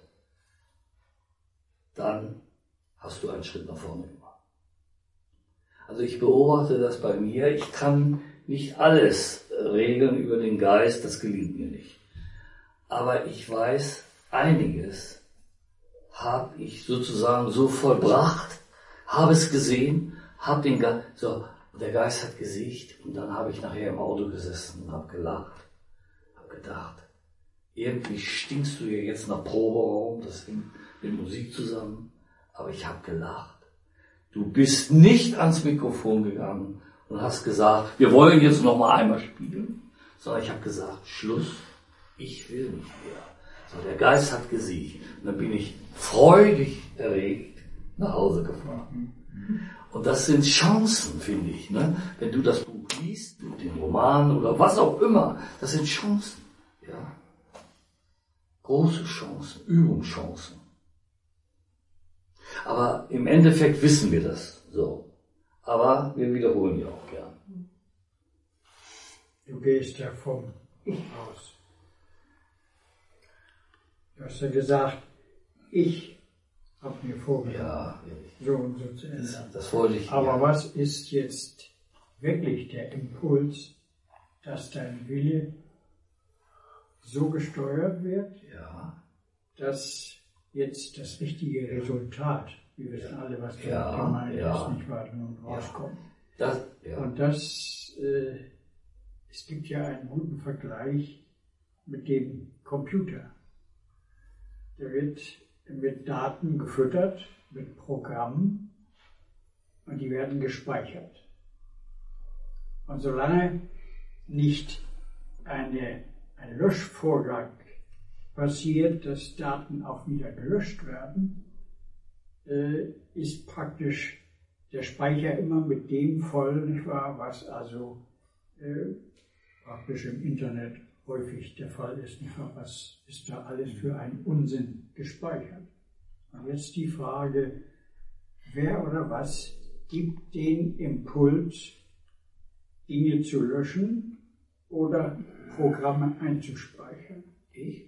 F: dann hast du einen Schritt nach vorne gemacht. Also ich beobachte das bei mir. Ich kann nicht alles regeln über den Geist, das gelingt mir nicht. Aber ich weiß, einiges habe ich sozusagen so vollbracht, habe es gesehen, habe den Geist, so, der Geist hat gesiegt und dann habe ich nachher im Auto gesessen und habe gelacht. Gedacht, irgendwie stinkst du hier jetzt nach Proberaum, das hängt mit Musik zusammen, aber ich habe gelacht. Du bist nicht ans Mikrofon gegangen und hast gesagt, wir wollen jetzt noch mal einmal spielen, sondern ich habe gesagt, Schluss, ich will nicht mehr. So, der Geist hat gesiegt. Und dann bin ich freudig erregt nach Hause gefahren. Und das sind Chancen, finde ich. Ne? Wenn du das Buch liest, den Roman oder was auch immer, das sind Chancen. Ja. große Chancen, Übungschancen. Aber im Endeffekt wissen wir das so. Aber wir wiederholen ja auch gern.
J: Du gehst ja vom Ich aus. Du hast ja gesagt, ich habe mir vorgenommen, so und so zu ändern.
F: Das wollte ich.
J: Aber was ist jetzt wirklich der Impuls, dass dein Wille so gesteuert wird, dass jetzt das richtige Resultat, wir wissen alle, was da gemeint ist, nicht wahr, nun rauskommt. Und das, es gibt ja einen guten Vergleich mit dem Computer. Der wird mit Daten gefüttert, mit Programmen, und die werden gespeichert. Und solange nicht ein Löschvorgang passiert, dass Daten auch wieder gelöscht werden, ist praktisch der Speicher immer mit dem voll, nicht wahr, was also praktisch im Internet häufig der Fall ist, nicht wahr? Was ist da alles für einen Unsinn gespeichert? Und jetzt die Frage, wer oder was gibt den Impuls, Dinge zu löschen oder Programme einzuspeichern? Die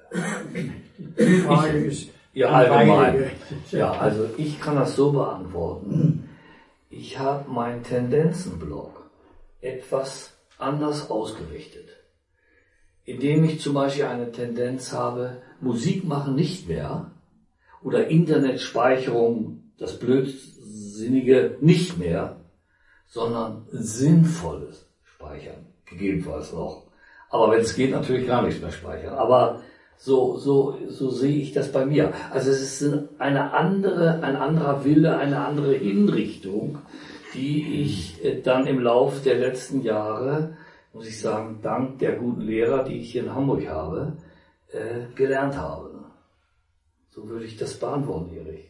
J: Frage ist
F: allgemein. Ja, also ich kann das so beantworten. Ich habe meinen Tendenzenblock etwas anders ausgerichtet. Indem ich zum Beispiel eine Tendenz habe, Musik machen nicht mehr oder Internetspeicherung, das Blödsinnige nicht mehr, sondern sinnvolles Speichern, gegebenenfalls noch. Aber wenn es geht, natürlich gar nichts mehr speichern. Aber so sehe ich das bei mir. Also es ist ein anderer Wille, eine andere Hinrichtung, die ich dann im Laufe der letzten Jahre, muss ich sagen, dank der guten Lehrer, die ich hier in Hamburg habe, gelernt habe. So würde ich das beantworten, Erich.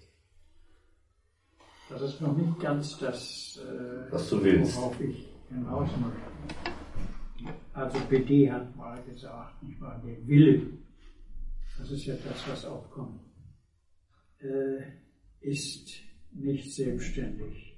J: Das ist noch nicht ganz das,
F: was du willst,
J: worauf ich hinaus möchte. Also BD hat mal gesagt, nicht wahr, der Wille, das ist ja das, was auch kommt, ist nicht selbstständig.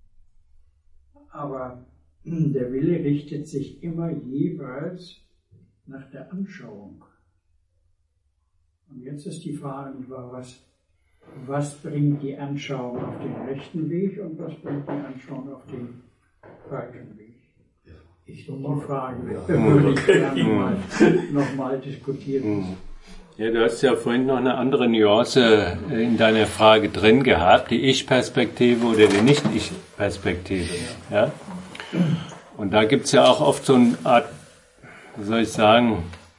J: Aber der Wille richtet sich immer jeweils nach der Anschauung. Und jetzt ist die Frage, was bringt die Anschauung auf den rechten Weg und was bringt die Anschauung auf den falschen Weg? Die Frage würde ich gerne nochmal diskutieren.
B: Ja, du hast ja vorhin noch eine andere Nuance in deiner Frage drin gehabt, die Ich-Perspektive oder die Nicht-Ich-Perspektive. Ja? Und da gibt es ja auch oft so eine Art, wie soll ich sagen,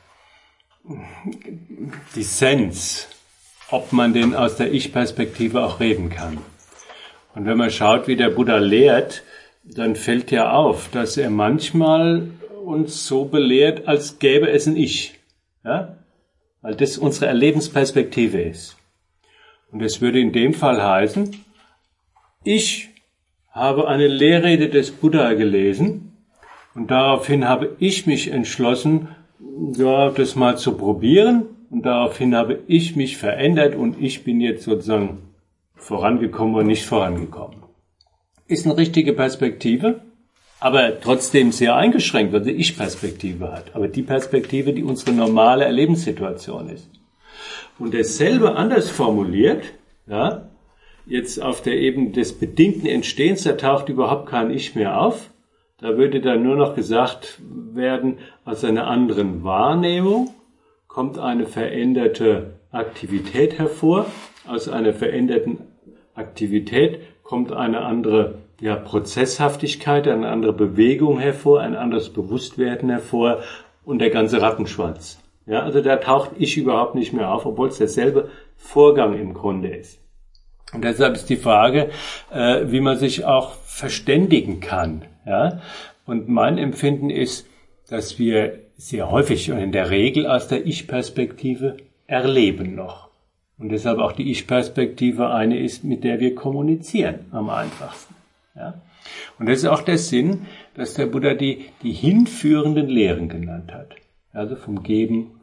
B: Dissens, ob man denn aus der Ich-Perspektive auch reden kann. Und wenn man schaut, wie der Buddha lehrt, dann fällt ja auf, dass er manchmal uns so belehrt, als gäbe es ein Ich. Ja? Weil das unsere Erlebensperspektive ist. Und das würde in dem Fall heißen, ich habe eine Lehrrede des Buddha gelesen und daraufhin habe ich mich entschlossen, ja, das mal zu probieren, und daraufhin habe ich mich verändert und ich bin jetzt sozusagen vorangekommen oder nicht vorangekommen. Ist eine richtige Perspektive, aber trotzdem sehr eingeschränkt, weil sie Ich-Perspektive hat. Aber die Perspektive, die unsere normale Erlebenssituation ist. Und dasselbe anders formuliert, ja, jetzt auf der Ebene des bedingten Entstehens, da taucht überhaupt kein Ich mehr auf. Da würde dann nur noch gesagt werden, aus einer anderen Wahrnehmung kommt eine veränderte Aktivität hervor. Aus einer veränderten Aktivität kommt eine andere Prozesshaftigkeit, eine andere Bewegung hervor, ein anderes Bewusstwerden hervor und der ganze Rattenschwanz. Ja, also da taucht Ich überhaupt nicht mehr auf, obwohl es derselbe Vorgang im Grunde ist. Und deshalb ist die Frage, wie man sich auch verständigen kann. Ja? Und mein Empfinden ist, dass wir sehr häufig und in der Regel aus der Ich-Perspektive erleben noch. Und deshalb auch die Ich-Perspektive eine ist, mit der wir kommunizieren am einfachsten. Ja? Und das ist auch der Sinn, dass der Buddha die hinführenden Lehren genannt hat. Also vom Geben,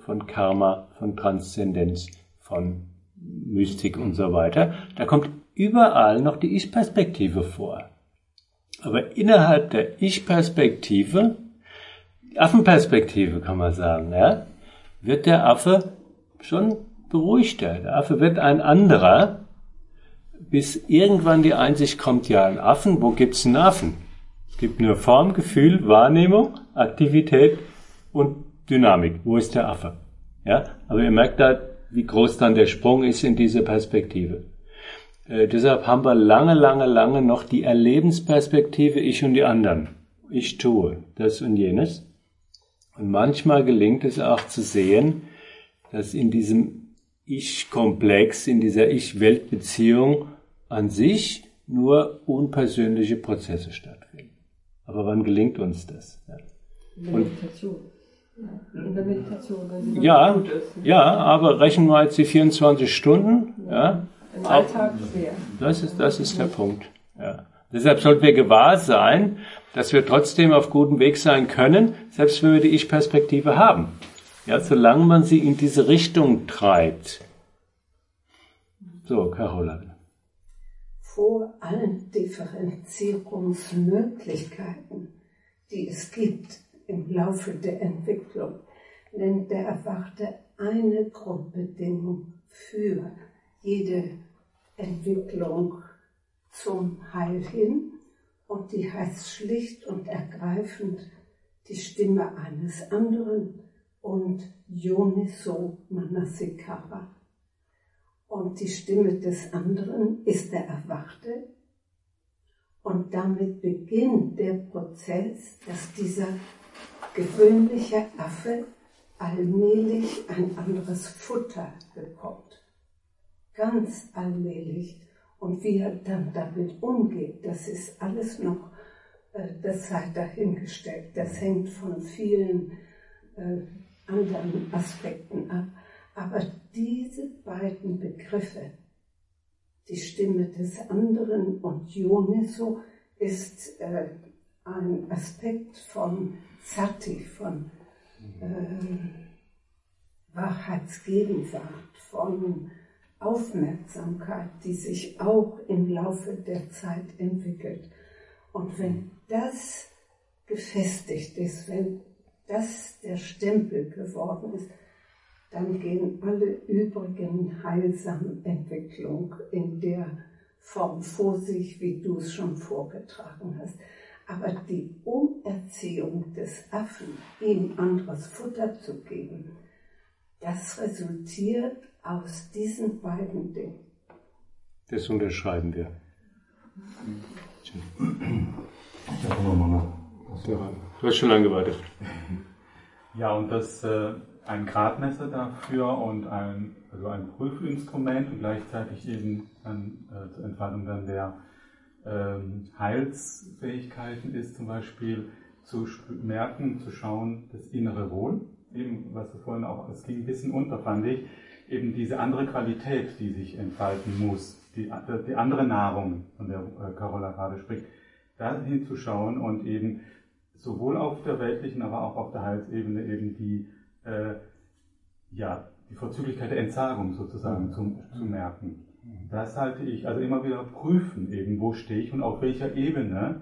B: von Karma, von Transzendenz, von Mystik und so weiter. Da kommt überall noch die Ich-Perspektive vor. Aber innerhalb der Ich-Perspektive, die Affenperspektive kann man sagen, ja, wird der Affe schon beruhigter. Der Affe wird ein anderer, bis irgendwann die Einsicht kommt, ja, ein Affen, wo gibt's einen Affen? Es gibt nur Form, Gefühl, Wahrnehmung, Aktivität und Dynamik. Wo ist der Affe? Ja, aber ihr merkt da, wie groß dann der Sprung ist in diese Perspektive. Deshalb haben wir lange noch die Erlebensperspektive, ich und die anderen. Ich tue das und jenes. Und manchmal gelingt es auch zu sehen, dass in diesem Ich-Komplex, in dieser Ich-Welt-Beziehung an sich nur unpersönliche Prozesse stattfinden. Aber wann gelingt uns das? Ja.
K: In der Meditation. In der Meditation, wenn sie
B: ja,
K: gut ist.
B: Ja, aber rechnen wir jetzt die 24 Stunden. Ja.
K: Im Alltag schwer.
B: Das ist der Punkt. Ja. Deshalb sollten wir gewahr sein, dass wir trotzdem auf gutem Weg sein können, selbst wenn wir die Ich-Perspektive haben. Ja, solange man sie in diese Richtung treibt. So, Carola.
L: Vor allen Differenzierungsmöglichkeiten, die es gibt im Laufe der Entwicklung, nennt der Erwachte eine Grundbedingung für jede Entwicklung zum Heil hin, und die heißt schlicht und ergreifend die Stimme eines anderen und Yoniso Manasikara. Und die Stimme des anderen ist der Erwachte, und damit beginnt der Prozess, dass dieser gewöhnliche Affe allmählich ein anderes Futter bekommt. Ganz allmählich. Und wie er dann damit umgeht, das ist alles noch, das sei dahingestellt. Das hängt von vielen anderen Aspekten ab. Aber diese beiden Begriffe, die Stimme des anderen und Yoniso, ist ein Aspekt von Sati, von Wahrheitsgegenwart, von Aufmerksamkeit, die sich auch im Laufe der Zeit entwickelt. Und wenn das gefestigt ist, wenn das der Stempel geworden ist, dann gehen alle übrigen heilsamen Entwicklungen in der Form vor sich, wie du es schon vorgetragen hast. Aber die Umerziehung des Affen, ihm anderes Futter zu geben, das resultiert aus diesen beiden Dingen.
B: Das unterschreiben wir.
C: Ich habe nochmal was.
B: Du hast schon lange gewartet.
M: Ja, und das ein Gradmesser dafür und ein Prüfinstrument und gleichzeitig eben zur Entfaltung dann der Heilsfähigkeiten ist zum Beispiel zu merken, zu schauen, das innere Wohl, eben was du vorhin auch, es ging ein bisschen unter, fand ich, eben diese andere Qualität, die sich entfalten muss, die andere Nahrung, von der Carola gerade spricht, da hinzuschauen und eben sowohl auf der weltlichen, aber auch auf der Heilsebene eben die Vorzüglichkeit der Entsagung sozusagen zu merken. Das halte ich, also immer wieder prüfen eben, wo stehe ich und auf welcher Ebene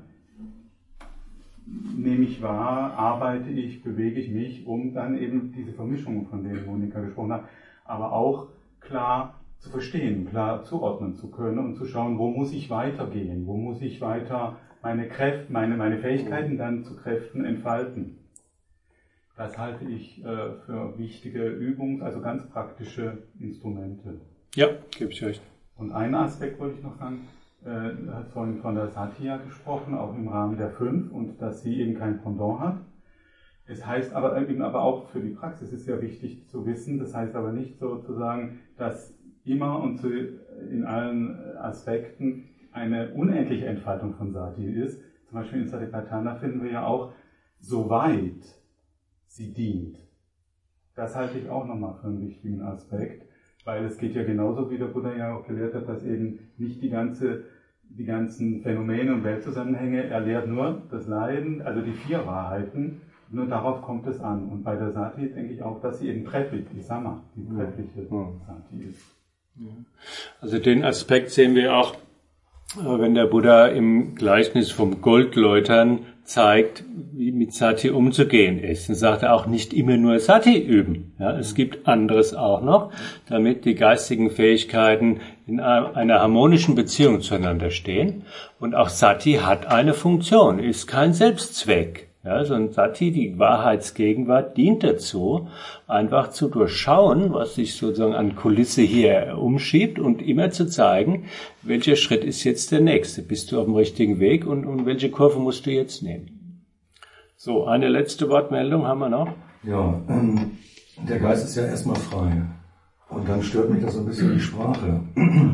M: nehme ich wahr, arbeite ich, bewege ich mich, um dann eben diese Vermischung, von der Monika gesprochen hat, aber auch klar zu verstehen, klar zuordnen zu können und zu schauen, wo muss ich weitergehen, wo muss ich weiter meine Kräfte, meine Fähigkeiten dann zu Kräften entfalten. Das halte ich für wichtige Übungen, also ganz praktische Instrumente.
B: Ja, gebe ich recht.
M: Und einen Aspekt wollte ich noch sagen, hat vorhin von der Satya gesprochen, auch im Rahmen der 5, und dass sie eben kein Pendant hat. Es heißt aber eben auch für die Praxis ist ja wichtig zu wissen, das heißt aber nicht sozusagen, dass immer und in allen Aspekten eine unendliche Entfaltung von Sati ist. Zum Beispiel in Satipatthana finden wir ja auch, soweit sie dient. Das halte ich auch nochmal für einen wichtigen Aspekt, weil es geht ja genauso, wie der Buddha ja auch gelehrt hat, dass eben nicht die ganzen Phänomene und Weltzusammenhänge, er lehrt nur das Leiden, also die 4 Wahrheiten, Nur darauf kommt es an. Und bei der Sati denke ich auch, dass sie eben trefflich, die Sama, die treffliche Sati ist.
B: Also den Aspekt sehen wir auch, wenn der Buddha im Gleichnis vom Goldläutern zeigt, wie mit Sati umzugehen ist. Dann sagt er auch nicht immer nur Sati üben. Ja, es gibt anderes auch noch, damit die geistigen Fähigkeiten in einer harmonischen Beziehung zueinander stehen. Und auch Sati hat eine Funktion, ist kein Selbstzweck. Ja, so ein Sati, die Wahrheitsgegenwart, dient dazu, einfach zu durchschauen, was sich sozusagen an Kulisse hier umschiebt und immer zu zeigen, welcher Schritt ist jetzt der nächste. Bist du auf dem richtigen Weg und welche Kurve musst du jetzt nehmen? So, eine letzte Wortmeldung haben wir noch.
C: Ja, der Geist ist ja erstmal frei. Und dann stört mich das so ein bisschen die Sprache.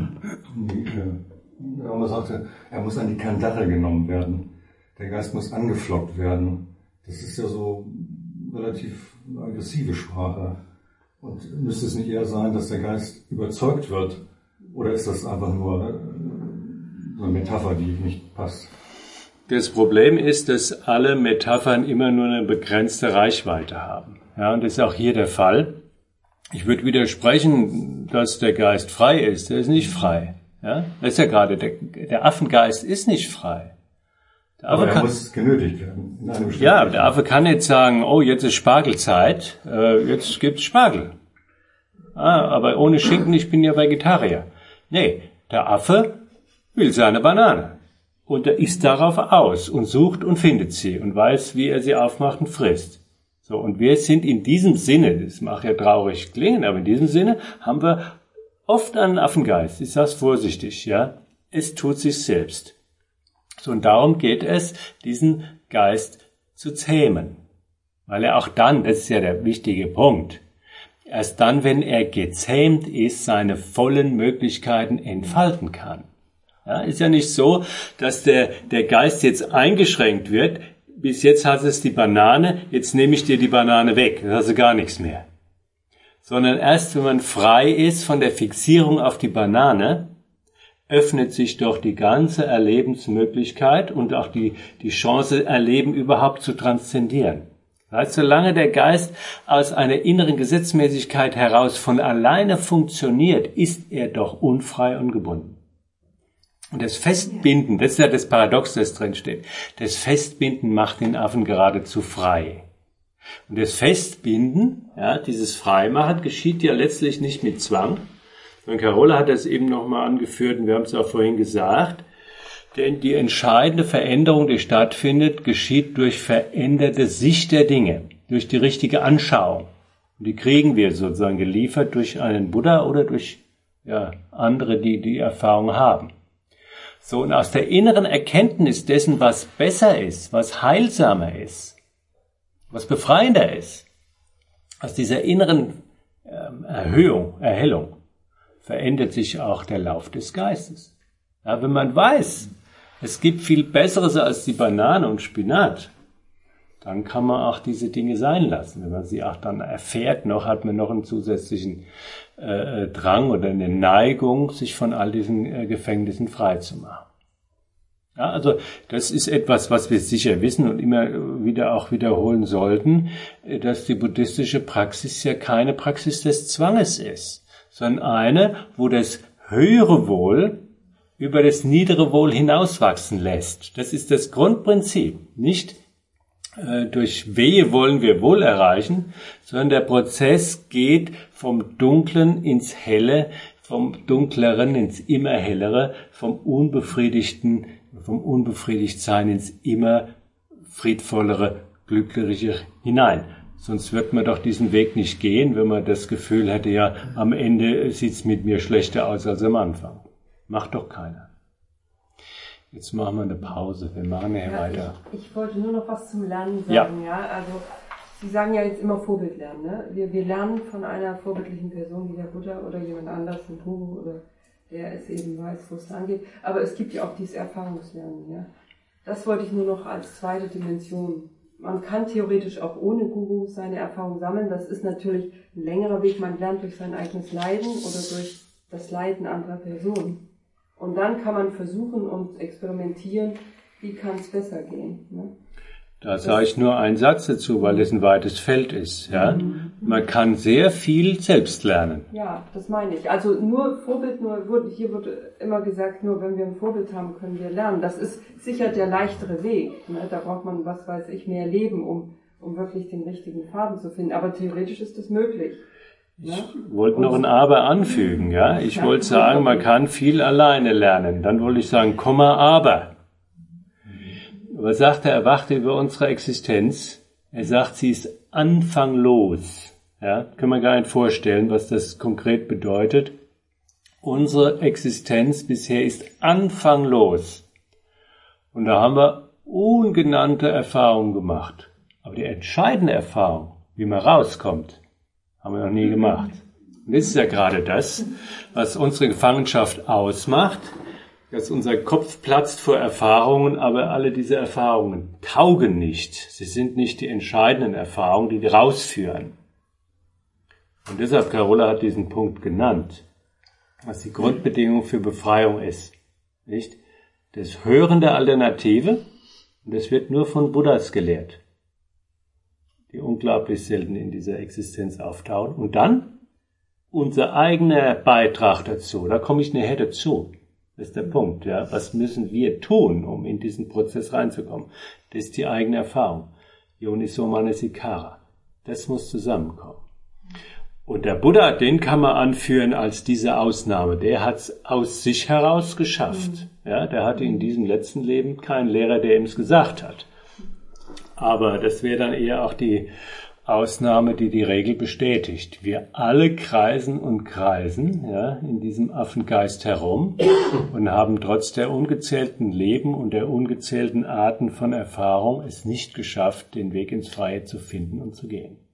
C: Man sagte, er muss an die Kandare genommen werden. Der Geist muss angeflockt werden. Das ist ja so relativ aggressive Sprache. Und müsste es nicht eher sein, dass der Geist überzeugt wird? Oder ist das einfach nur eine Metapher, die nicht passt?
B: Das Problem ist, dass alle Metaphern immer nur eine begrenzte Reichweite haben. Ja, und das ist auch hier der Fall. Ich würde widersprechen, dass der Geist frei ist. Der ist nicht frei. Ja, das ist ja gerade, der Affengeist ist nicht frei.
C: Aber er muss genötigt werden.
B: Ja, der Affe kann jetzt sagen, oh, jetzt ist Spargelzeit, jetzt gibt's Spargel. Aber ohne Schinken, ich bin ja Vegetarier. Nee, der Affe will seine Banane. Und er isst darauf aus und sucht und findet sie und weiß, wie er sie aufmacht und frisst. So, und wir sind in diesem Sinne, das mag ja traurig klingen, aber in diesem Sinne haben wir oft einen Affengeist. Ich sage es vorsichtig, ja. Es tut sich selbst. So, und darum geht es, diesen Geist zu zähmen. Weil er auch dann, das ist ja der wichtige Punkt, erst dann, wenn er gezähmt ist, seine vollen Möglichkeiten entfalten kann. Ja, ist ja nicht so, dass der Geist jetzt eingeschränkt wird. Bis jetzt hat es die Banane, jetzt nehme ich dir die Banane weg, dann hast du gar nichts mehr. Sondern erst, wenn man frei ist von der Fixierung auf die Banane, öffnet sich doch die ganze Erlebensmöglichkeit und auch die Chance, Erleben überhaupt zu transzendieren. Das heißt, solange der Geist aus einer inneren Gesetzmäßigkeit heraus von alleine funktioniert, ist er doch unfrei und gebunden. Und das Festbinden, das ist ja das Paradox, das drin steht, das Festbinden macht den Affen geradezu frei. Und das Festbinden, ja, dieses Freimachen, geschieht ja letztlich nicht mit Zwang. Und Carola hat das eben nochmal angeführt und wir haben es auch vorhin gesagt, denn die entscheidende Veränderung, die stattfindet, geschieht durch veränderte Sicht der Dinge, durch die richtige Anschauung. Und die kriegen wir sozusagen geliefert durch einen Buddha oder durch andere, die die Erfahrung haben. So, und aus der inneren Erkenntnis dessen, was besser ist, was heilsamer ist, was befreiender ist, aus dieser inneren Erhellung, verändert sich auch der Lauf des Geistes. Ja, wenn man weiß, es gibt viel Besseres als die Banane und Spinat, dann kann man auch diese Dinge sein lassen. Wenn man sie auch dann erfährt, hat man noch einen zusätzlichen Drang oder eine Neigung, sich von all diesen Gefängnissen frei zu machen. Ja, also das ist etwas, was wir sicher wissen und immer wieder auch wiederholen sollten, dass die buddhistische Praxis ja keine Praxis des Zwanges ist, sondern eine, wo das höhere Wohl über das niedere Wohl hinauswachsen lässt. Das ist das Grundprinzip. Nicht durch Wehe wollen wir Wohl erreichen, sondern der Prozess geht vom Dunklen ins Helle, vom Dunkleren ins immer Hellere, vom Unbefriedigtsein ins immer friedvollere, glücklichere hinein. Sonst wird man doch diesen Weg nicht gehen, wenn man das Gefühl hätte, ja, am Ende sieht's mit mir schlechter aus als am Anfang. Macht doch keiner. Jetzt machen wir eine Pause. Wir machen nachher weiter.
K: Ich wollte nur noch was zum Lernen sagen. Ja. Also Sie sagen ja jetzt immer Vorbild lernen. Ne? Wir lernen von einer vorbildlichen Person, wie der Buddha oder jemand anders, ein Guru oder der es eben weiß, wo es lang geht. Aber es gibt ja auch dieses Erfahrungslernen. Ja? Das wollte ich nur noch als zweite Dimension. Man kann theoretisch auch ohne Guru seine Erfahrung sammeln. Das ist natürlich ein längerer Weg. Man lernt durch sein eigenes Leiden oder durch das Leiden anderer Personen. Und dann kann man versuchen und experimentieren, wie kann es besser gehen. Ne?
B: Da sage ich nur einen Satz dazu, weil es ein weites Feld ist. Ja? Man kann sehr viel selbst lernen.
K: Ja, das meine ich. Also nur Vorbild, hier wurde immer gesagt, nur wenn wir ein Vorbild haben, können wir lernen. Das ist sicher der leichtere Weg. Ne? Da braucht man, was weiß ich, mehr Leben, um wirklich den richtigen Faden zu finden. Aber theoretisch ist das möglich. Ne?
B: Ich wollte noch ein Aber anfügen. Ja? Ich wollte sagen, man kann viel alleine lernen. Dann wollte ich sagen, aber. Was sagt der Erwachte über unsere Existenz? Er sagt, sie ist anfanglos. Ja, können wir gar nicht vorstellen, was das konkret bedeutet. Unsere Existenz bisher ist anfanglos. Und da haben wir ungenannte Erfahrungen gemacht. Aber die entscheidende Erfahrung, wie man rauskommt, haben wir noch nie gemacht. Und das ist ja gerade das, was unsere Gefangenschaft ausmacht, dass unser Kopf platzt vor Erfahrungen, aber alle diese Erfahrungen taugen nicht. Sie sind nicht die entscheidenden Erfahrungen, die rausführen. Und deshalb, Carola hat diesen Punkt genannt, was die Grundbedingung für Befreiung ist. Nicht? Das Hören der Alternative, und das wird nur von Buddhas gelehrt, die unglaublich selten in dieser Existenz auftauchen. Und dann unser eigener Beitrag dazu, da komme ich nachher dazu. Das ist der Punkt, ja. Was müssen wir tun, um in diesen Prozess reinzukommen? Das ist die eigene Erfahrung. Yoniso Manasikara. Das muss zusammenkommen. Und der Buddha, den kann man anführen als diese Ausnahme. Der hat es aus sich heraus geschafft. Ja, der hatte in diesem letzten Leben keinen Lehrer, der ihm es gesagt hat. Aber das wäre dann eher auch die Ausnahme, die die Regel bestätigt. Wir alle kreisen und kreisen, ja, in diesem Affengeist herum und haben trotz der ungezählten Leben und der ungezählten Arten von Erfahrung es nicht geschafft, den Weg ins Freie zu finden und zu gehen.